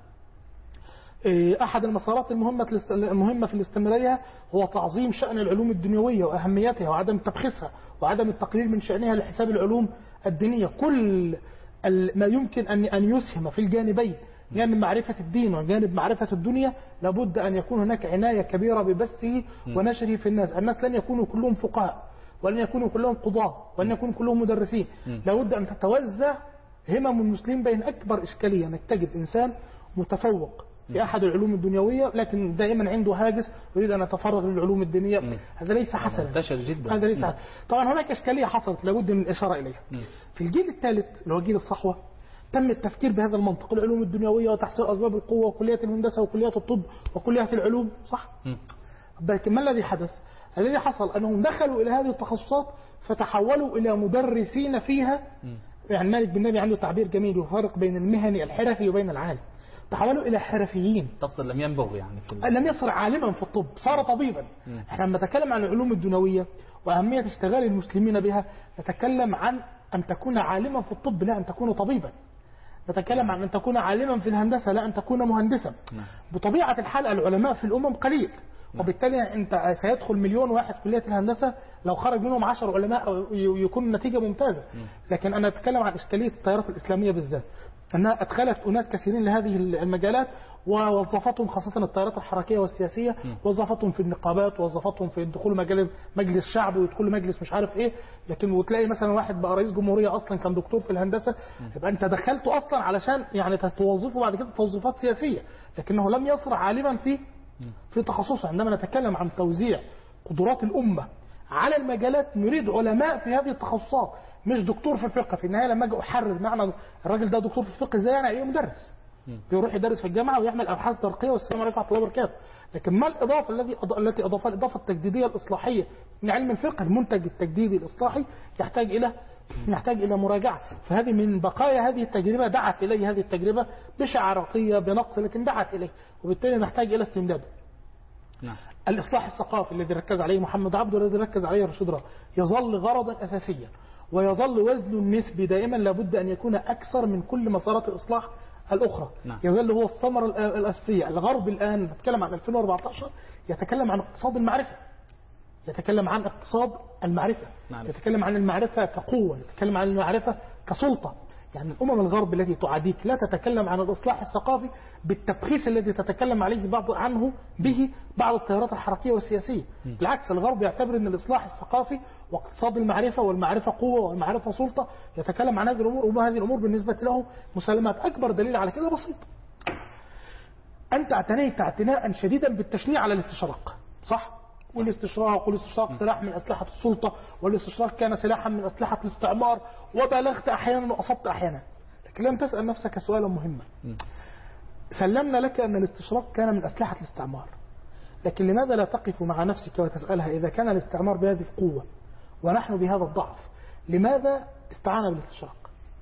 إيه، أحد المسارات المهمة الاست- المهمة في الاستمرارية هو تعظيم شأن العلوم الدنيوية وأهميتها وعدم تبخيسها وعدم التقليل من شأنها لحساب العلوم الدينية. كل ال- ما يمكن أن أن يسهم في الجانبين، جانب معرفة الدين وجانب معرفة الدنيا، لابد أن يكون هناك عناية كبيرة ببثه ونشره في الناس. الناس لن يكونوا كلهم فقهاء، ولن يكونوا كلهم قضاة، ولن يكونوا كلهم مدرسين. لابد أن تتوزع همم المسلمين بين أكبر إشكالية أنك تجد إنسان متفوق في أحد العلوم الدنيوية لكن دائما عنده هاجس يريد أن يتفرغ للعلوم الدينية. هذا ليس حسنا،
منتشر جدا.
هذا ليس حسنا. طبعا هناك إشكالية حصلت لابد من الإشارة إليها. في الجيل الثالث اللي هو جيل الصحوة تم التفكير بهذا المنطق، العلوم الدنيوية وتحصيل أسباب القوة وكليات الهندسة وكليات الطب وكليات العلوم، صح؟ لكن ما الذي حدث؟ الذي حصل أنهم دخلوا إلى هذه التخصصات فتحولوا إلى مدرسين فيها. يعني مالك بن نبي عنده تعبير جميل يفرق بين المهني الحرفي وبين العالم. تحولوا إلى حرفيين.
تقصد لم ينبغ يعني في ال-
لم يصر عالما في الطب، صار طبيبا. احنا لما نتكلم عن العلوم الدنيوية وأهمية اشتغال المسلمين بها نتكلم عن أن تكون عالما في الطب لا أن تكون طبيبا. نتكلم عن أن تكون عالما في الهندسة لا أن تكون مهندسا. بطبيعة الحال العلماء في الأمم قليل، وبالتالي أنت سيدخل مليون واحد كلية الهندسة لو خرج منهم عشر علماء يكون النتيجة ممتازة. لكن أنا أتكلم عن إشكالية التيارات الإسلامية بالذات، أنها أدخلت أناس كثيرين لهذه المجالات ووظفتهم خاصة التيارات الحركية والسياسية، وظفتهم في النقابات ووظفتهم في دخول مجال مجلس شعبي ويدخلوا مجلس مش عارف إيه. لكن وتلاقي مثلا واحد بقى رئيس جمهورية أصلا كان دكتور في الهندسة، يبقى أنت دخلته أصلا علشان يعني توظفه بعد كده توظيفات سياسية، لكنه لم يصر عالما في في تخصصه. عندما نتكلم عن توزيع قدرات الأمة على المجالات نريد علماء في هذه التخصصات، مش دكتور في الفقه. في النهاية لما أجي أحرر معنى الراجل ده دكتور في الفقه ازاي، يعني ايه مدرس بيروح يدرس في الجامعة ويعمل أبحاث ترقية والسلام عليكم ورحمة الله وبركاته. لكن ما الإضافة الذي التي أضافها الإضافة التجديدية الإصلاحية من علم الفقه؟ المنتج التجديدي الإصلاحي يحتاج إلى يحتاج إلى مراجعة. فهذه من بقايا هذه التجربة، دعت إليه هذه التجربة بشعاراتية بنقص لكن دعت إليه، وبالتالي نحتاج إلى استمداد.
نعم.
الإصلاح الثقافي الذي ركز عليه محمد عبده والذي ركز عليه رشيد رضا يظل غرضا أساسيا، ويظل وزنه النسبي دائما لابد أن يكون أكثر من كل مسارات الإصلاح الأخرى.
نعم.
يظل هو الثمرة الأساسية. الغرب الآن نتكلم عن ألفين وأربعة عشر يتكلم عن اقتصاد المعرفة، يتكلم عن اقتصاد المعرفة،
نعم.
يتكلم عن المعرفة كقوة، يتكلم عن المعرفة كسلطة. يعني الأمم الغرب التي تعاديك لا تتكلم عن الإصلاح الثقافي بالتبخيس الذي تتكلم عليه بعض عنه به بعض التيارات الحركية والسياسية. بالعكس، الغرب يعتبر أن الإصلاح الثقافي واقتصاد المعرفة والمعرفة قوة والمعرفة سلطة، يتكلم عن هذه الأمور، وما هذه الأمور بالنسبة له مسلمات. أكبر دليل على كده بسيط، أنت اعتنيت اعتناء شديدا بالتشنيع على الاستشراق. صح؟ والاستشراق والاستشراق سلاح من أسلحة السلطة، والاستشراق كان سلاحا من أسلحة الاستعمار، وبلغت أحيانا وأصبت أحيانا. لكن لم تسأل نفسك سؤالا مهما. سلمنا لك أن الاستشراق كان من أسلحة الاستعمار، لكن لماذا لا تقف مع نفسك وتسألها إذا كان الاستعمار بهذه القوة ونحن بهذا الضعف، لماذا استعان بالاستشراق؟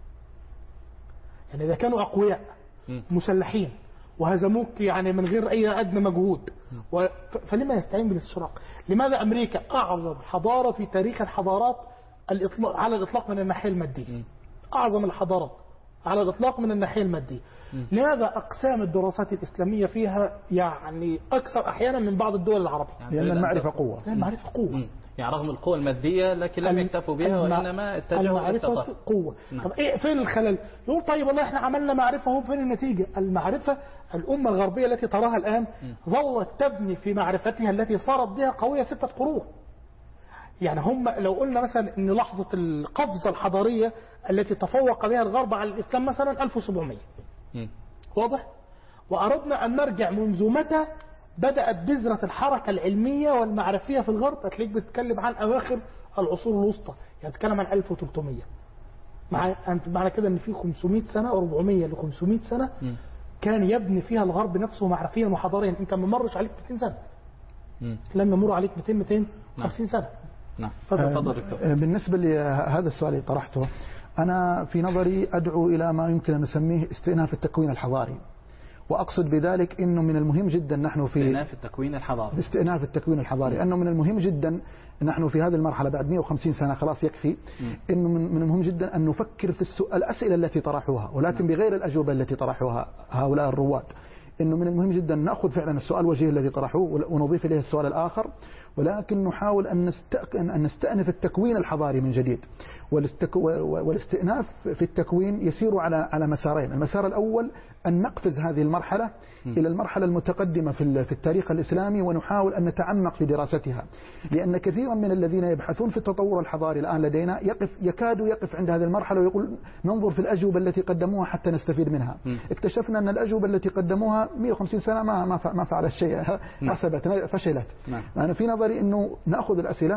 يعني إذا كانوا أقوياء مسلحين وهزموك يعني من غير أي أدنى مجهود، فلما يستعين بالاستشراق؟ لماذا أمريكا أعظم حضارة في تاريخ الحضارات الإطلاق على الإطلاق من الناحية المادية، أعظم الحضارات على الإطلاق من الناحية المادية، لماذا أقسام الدراسات الإسلامية فيها يعني أكثر أحيانا من بعض الدول العربية؟
لأن المعرفة قوة.
لأن المعرفة قوة.
يعني رغم القوة المادية لكن لم يكتفوا بها وإنما اتجهوا
المعرفة قوة. طب إيه فين الخلل؟ يقول طيب والله إحنا عملنا معرفة، هو فين النتيجة؟ المعرفة الأمة الغربية التي تراها الآن ظلت تبني في معرفتها التي صارت بها قوية ستة قرون. يعني هم لو قلنا مثلا إن لحظة القفزة الحضارية التي تفوق بها الغرب على الإسلام مثلا ألف وسبعمية، واضح؟ وأردنا أن نرجع منذ متى بدأت بذرة الحركة العلمية والمعرفية في الغرب، هتلاقيك بتتكلم عن أواخر العصور الوسطى، يعني بتتكلم عن ألف وثلاثمية. مع معنى كده إن في خمسمية سنة أو أربعمية ل خمسمية سنة كان يبني فيها الغرب نفسه معرفيا وحضاريا. أنت ما مرش عليك مئتين سنة، لم يمر عليك مئتين مئتين وخمسين سنة.
نعم.
بالنسبة لهذا السؤال اللي طرحته، أنا في نظري أدعو إلى ما يمكن أن نسميه استئناف التكوين الحضاري، وأقصد بذلك أنه من المهم جدا نحن في
استئناف التكوين الحضاري
استئناف التكوين الحضاري أنه من المهم جدا نحن في هذه المرحلة بعد مئة وخمسين سنة خلاص يكفي، أنه من المهم جدا أن نفكر في السؤال الأسئلة التي طرحوها، ولكن بغير الأجوبة التي طرحوها هؤلاء الرواد. إنه من المهم جدا نأخذ فعلا السؤال الوجيه الذي طرحوه ونضيف إليه السؤال الآخر، ولكن نحاول أن أن نستأنف التكوين الحضاري من جديد. والاستئناف في التكوين يسير على على مسارين. المسار الأول أن نقفز هذه المرحلة إلى المرحلة المتقدمة في التاريخ الإسلامي، ونحاول أن نتعمق في دراستها، لأن كثيرا من الذين يبحثون في التطور الحضاري الآن لدينا يقف يكاد يقف عند هذه المرحلة ويقول ننظر في الأجوبة التي قدموها حتى نستفيد منها. اكتشفنا أن الأجوبة التي قدموها مئة وخمسين سنة ما ما فعلت شيء، حسبت فشلت. أنا في نظري أنه نأخذ الأسئلة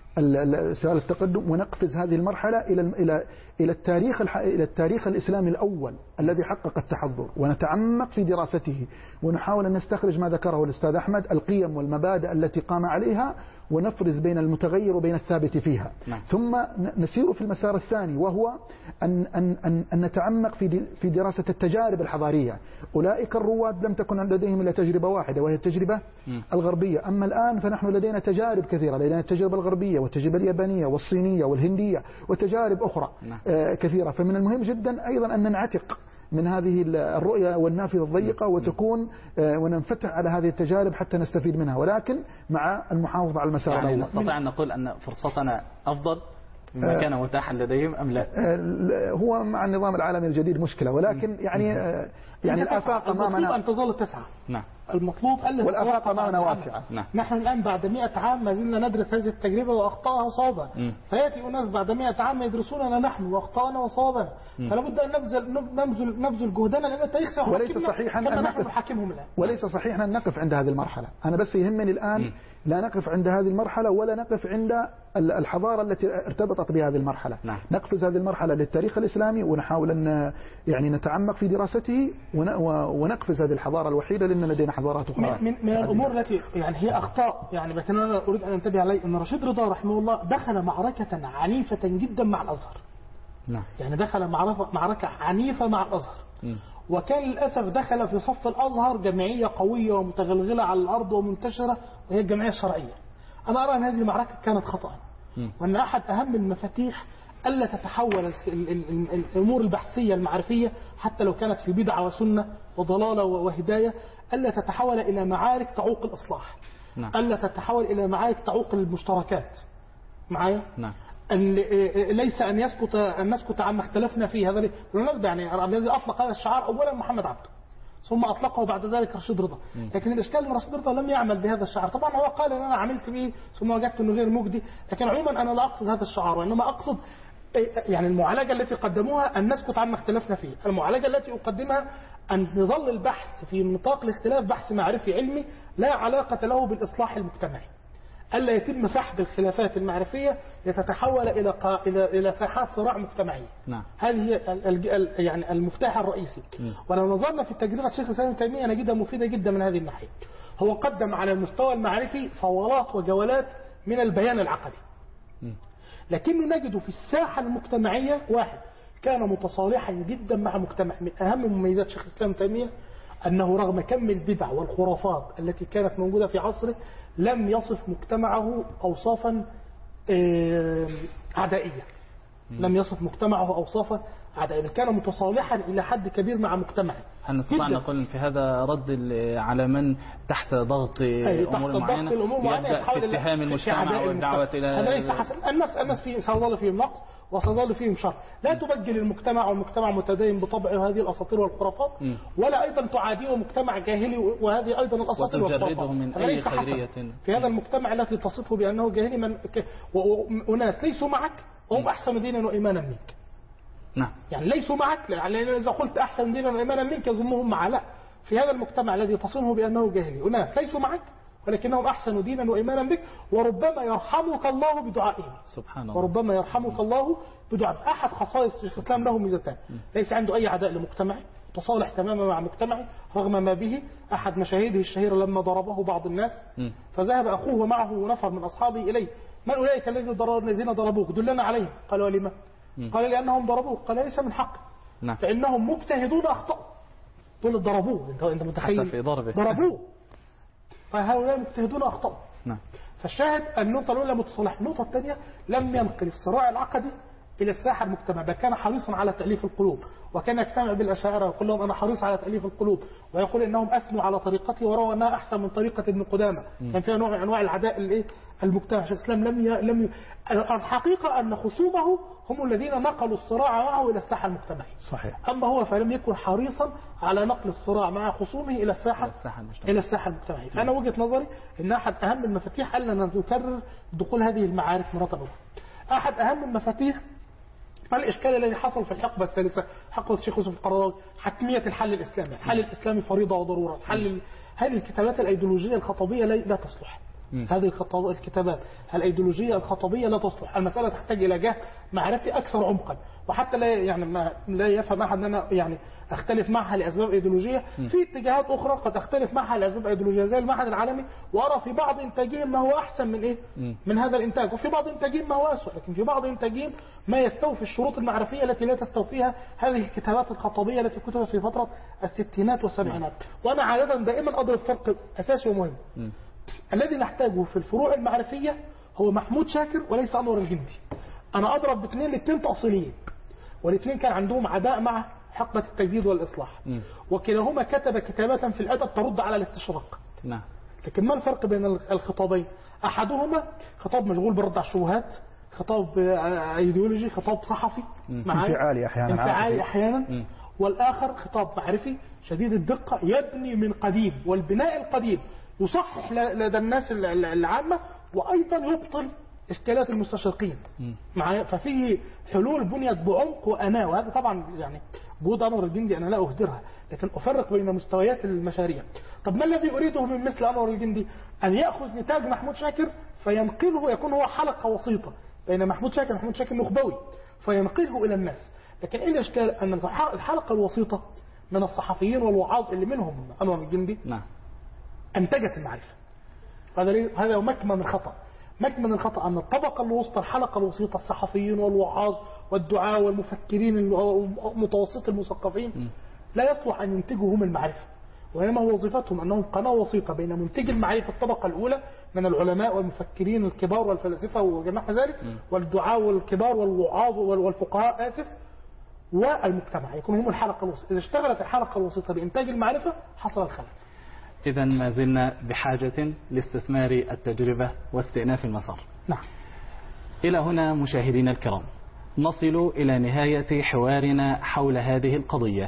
سؤال التقدم ونقفز هذه المرحلة إلى إلى إلى التاريخ إلى التاريخ الإسلامي الأول الذي حقق التحضر، ونتعمق في دراسته، ونحاول أن نستخرج ما ذكره الأستاذ أحمد القيم والمبادئ التي قام عليها، ونفرز بين المتغير وبين الثابت فيها. نعم. ثم نسير في المسار الثاني، وهو أن أن أن, أن نتعمق في في دراسة التجارب الحضارية. أولئك الرواد لم تكن لديهم إلا تجربة واحدة وهي التجربة م. الغربية، أما الآن فنحن لدينا تجارب كثيرة، لدينا التجربة الغربية والتجربة اليابانية والصينية والهندية وتجارب أخرى نعم. آه كثيرة. فمن المهم جدا أيضا أن ننعتق من هذه الرؤية والنافذة الضيقة وتكون وننفتح على هذه التجارب حتى نستفيد منها، ولكن مع المحافظة على المسار
يعني
الأول.
نستطيع أن نقول أن فرصتنا أفضل مما كان متاحا لديهم أم لا؟
هو مع النظام العالمي الجديد مشكلة، ولكن يعني يعني الآفاق أمامنا.
المطلوب أن تظل تسعى.
نعم.
المطلوب ألا
والآفاق أمامنا واسعة.
نعم. نحن الآن بعد مئة عام ما زلنا ندرس هذه التجربة وأخطاءها وصوابها. فيأتي أناس بعد مئة عام يدرسوننا نحن وأخطاءنا وصوابنا. فلا بد أن نبذل نبذل نبذل جهدنا، لأن التاريخ سيحكمنا.
وليس صحيحا أن
نحن نحاكمهم الآن.
وليس صحيح أن نقف عند هذه المرحلة. أنا بس يهمني الآن م. لا نقف عند هذه المرحلة ولا نقف عند الحضارة التي ارتبطت بهذه المرحلة. نعم. نقفز هذه المرحلة للتاريخ الإسلامي ونحاول أن يعني نتعمق في دراسته ونقفز هذه الحضارة الوحيدة، لأن لدينا حضارات أخرى.
من, من الأمور التي يعني هي أخطاء، يعني لكن أنا أريد أن أنتبه عليه أن رشيد رضا رحمه الله دخل معركة عنيفة جدا مع الأزهر. نعم. يعني دخل معركة عنيفة مع الأزهر. م. وكان للأسف دخل في صف الأزهر جمعية قوية ومتغلغلة على الأرض ومنتشرة، وهي الجمعية الشرعية. أنا أرى أن هذه المعركة كانت خطأ، وأن أحد أهم المفاتيح ألا تتحول الأمور البحثية المعرفية حتى لو كانت في بدعة وسنة وضلالة وهداية، ألا تتحول إلى معارك تعوق الإصلاح. نعم. ألا تتحول إلى معارك تعوق المشتركات معايا. نعم. أن ليس أن يسكت أن نسكت عما اختلفنا فيه. هذا بالمناسبة يعني الذي أطلق هذا الشعار أولا محمد عبده، ثم أطلقه بعد ذلك رشيد رضا. لكن الإشكال أن رشيد رضا لم يعمل بهذا الشعار. طبعا هو قال أن أنا عملت به ثم وجدت أنه غير مجدي، لكن عموما أنا لا أقصد هذا الشعار، وإنما أقصد يعني المعالجة التي قدموها أن نسكت عما اختلفنا فيه. المعالجة التي أقدمها أن نظل البحث في نطاق الاختلاف بحث معرفي علمي لا علاقة له بالإصلاح المجتمعي، ألا يتم سحب الخلافات المعرفية لتتحول إلى قا... إلى إلى ساحات صراع مجتمعية.
نعم.
هذه هي ال... ال... يعني المفتاح الرئيسي. م. ولو نظرنا في تجربة شيخ الإسلام ابن تيمية نجدها مفيدة جدا من هذه الناحية. هو قدم على المستوى المعرفي صولات وجولات من البيان العقدي، م. لكنه نجد في الساحة المجتمعية واحد كان متصالحا جدا مع مجتمع. من أهم مميزات شيخ الإسلام ابن تيمية أنه رغم كم البدع والخرافات التي كانت موجودة في عصره لم يصف مجتمعه أوصافا عدائية. لم يصف مجتمعه أوصافا عدائية، كان متصالحا إلى حد كبير مع مجتمعه.
هل نستطيع أن نقول في هذا رد على من تحت ضغط أمور معينة يبدأ في اتهام المجتمع والدعوة إلى
هذا ليس حسن. الناس الناس فيه سيظل فيهم نقص وسيظل فيهم شر. لا تبجل المجتمع والمجتمع متدين بطبعه هذه الأساطير والخرافات، ولا أيضا تعاديه مجتمع جاهلي وهذه أيضا الأساطير والخرافات.
من أي خيرية
في هذا المجتمع التي تصفه بأنه جاهلي من وناس ليسوا معك وهم أحسن دينا وإيمانا منك.
نعم. يعني
ليسوا معك، لأن إذا قلت أحسن دينا وإيمانا منك يظنهم معه. لا، في هذا المجتمع الذي تصفه بأنه جاهلي وناس ليسوا معك ولكنهم أحسن دينا وإيمانا بك، وربما يرحمك الله بدعائهم.
سبحان الله.
وربما يرحمك الله بدعائهم. أحد خصائص الإسلام له ميزتان: ليس عنده أي عداء لمجتمعه، تصالح تماما مع مجتمعه رغم ما به. أحد مشاهده الشهيرة لما ضربه بعض الناس فذهب أخوه ومعه نفر من أصحابه إليه: من أولئك الذين ضربوك؟ دلنا عليهم. قال: ولما؟ قال: لأنهم ضربوك. قال: ليس من حق،
نعم.
فإنهم مجتهدون أخطأوا. دول ضربوه، أنت متخيل؟
في ضربه
ضربوه، فهؤلاء مجتهدون أخطأوا.
نعم.
فالشاهد النقطة الأولى متصالح. النقطة الثانية لم ينقل الصراع العقدي إلى الساحة المجتمع، بل كان حريصا على تأليف القلوب، وكان يجتمع بالأشاعرة ويقول لهم أنا حريص على تأليف القلوب، ويقول إنهم أسموا على طريقتي وروا أنها أحسن من طريقة ابن قدامة. كان فيها نوع من أنواع العداء الإيه المجتمع. شيخ الإسلام لم ي... لم ي... الحقيقة أن خصومه هم الذين نقلوا الصراع معه إلى الساحة المجتمعية.
صحيح.
أما هو فلم يكن حريصا على نقل الصراع مع خصومه إلى الساحة إلى الساحة المجتمعية. فأنا وجهة نظري أن أحد أهم المفاتيح ألا نكرر دخول هذه المعارف مرة أخرى. أحد أهم المفاتيح الإشكال الذي حصل في الحقبة الثالثة، حقبة الشيخ يوسف القرضاوي، حتمية الحل الإسلامي. الحل الإسلامي فريضة وضرورة. الحل هذه الكتابات الأيديولوجية الخطبية لا تصلح. هذه الكتابات الأيديولوجية الخطبية لا تصلح. المسألة تحتاج إلى جهد معرفي أكثر عمقا، وحتى لا يعني ما لا يفهم أحد أن أنا يعني أختلف معها لأسباب أيديولوجية. في اتجاهات أخرى قد أختلف معها لأسباب أيديولوجية زي المعهد العالمي، وأرى في بعض إنتاجهم ما هو أحسن من إيه من هذا الإنتاج، وفي بعض إنتاجهم ما هو أسوأ، لكن في بعض إنتاجهم ما يستوفي الشروط المعرفية التي لا تستوفيها هذه الكتابات الخطبية التي كتبت في فترة الستينات والسبعينات. وأنا عادة دائما أضرب فرق أساسي ومهم. الذي نحتاجه في الفروع المعرفية هو محمود شاكر وليس أنور الجندي. أنا أضرب باثنين، الاثنين تأصيليين، والاثنين كان عندهم عداء مع حقبة التجديد والإصلاح، م. وكلاهما كتب كتابة في الأدب ترد على الاستشراق.
نعم.
لكن ما الفرق بين الخطابين؟ أحدهما خطاب مشغول برد على الشبهات، خطاب ايديولوجي، خطاب صحفي
انفعالي أحيانا
انفعالي أحيانا، والآخر خطاب معرفي شديد الدقة يبني من قديم، والبناء القديم يصحح لدى الناس العامة وأيضا يبطل إشكالات المستشرقين معايا. ففيه حلول بنيت بعمق وأناة، وهذا طبعا يعني جهود أنور الجندي أنا لا أهدرها، لكن أفرق بين مستويات المشاريع. طب ما الذي أريده من مثل أنور الجندي؟ أن يأخذ نتاج محمود شاكر فينقله، يكون هو حلقة وسيطة بين محمود شاكر محمود شاكر نخبوي، فينقله إلى الناس. لكن إيه الإشكال؟ أن الحلقة الوسيطة من الصحفيين والوعاظ اللي منهم أنور الجندي
نعم
أنتجت المعرفة. هذا هذا مكمن الخطأ. مكمن الخطأ أن الطبقة الوسطى، الحلقة الوسيطة، الصحفيين والوعاظ والدعاة والمفكرين المتوسط المثقفين، لا يصلح أن ينتجوا هم المعرفة، وإنما وظيفتهم أنهم قناة وسيطة بين منتج المعرفة الطبقة الأولى من العلماء والمفكرين الكبار والفلاسفة وجماعة ذلك، والدعاة والكبار والوعاظ والفقهاء آسف، والمجتمع يكون هم الحلقة الوسيطة. إذا اشتغلت الحلقة الوسيطة بإنتاج المعرفة حصل الخلل.
إذا ما زلنا بحاجة لاستثمار التجربة واستئناف المسار.
نعم.
إلى هنا مشاهدينا الكرام نصل إلى نهاية حوارنا حول هذه القضية،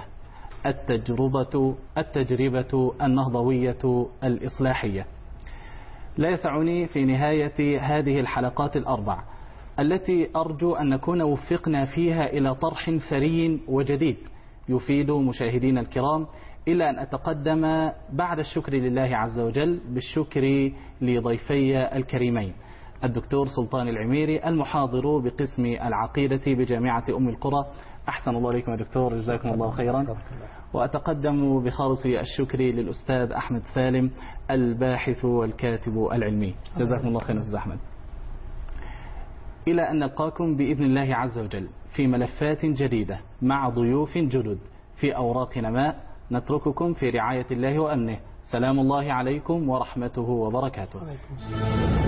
التجربة التجربة النهضوية الإصلاحية. لا يسعني في نهاية هذه الحلقات الأربع التي أرجو أن نكون وفقنا فيها إلى طرح ثري وجديد يفيد مشاهدينا الكرام، إلى أن أتقدم بعد الشكر لله عز وجل بالشكر لضيفي الكريمين الدكتور سلطان العميري المحاضر بقسم العقيدة بجامعة أم القرى. أحسن الله عليكم يا دكتور، جزاكم الله خيرا. وأتقدم بخالص الشكر للأستاذ أحمد سالم الباحث والكاتب العلمي، جزاكم الله خيرا أستاذ أحمد. إلى أن نلقاكم بإذن الله عز وجل في ملفات جديدة مع ضيوف جدد في أوراق نماء، نترككم في رعاية الله وأمنه. سلام الله عليكم ورحمته وبركاته.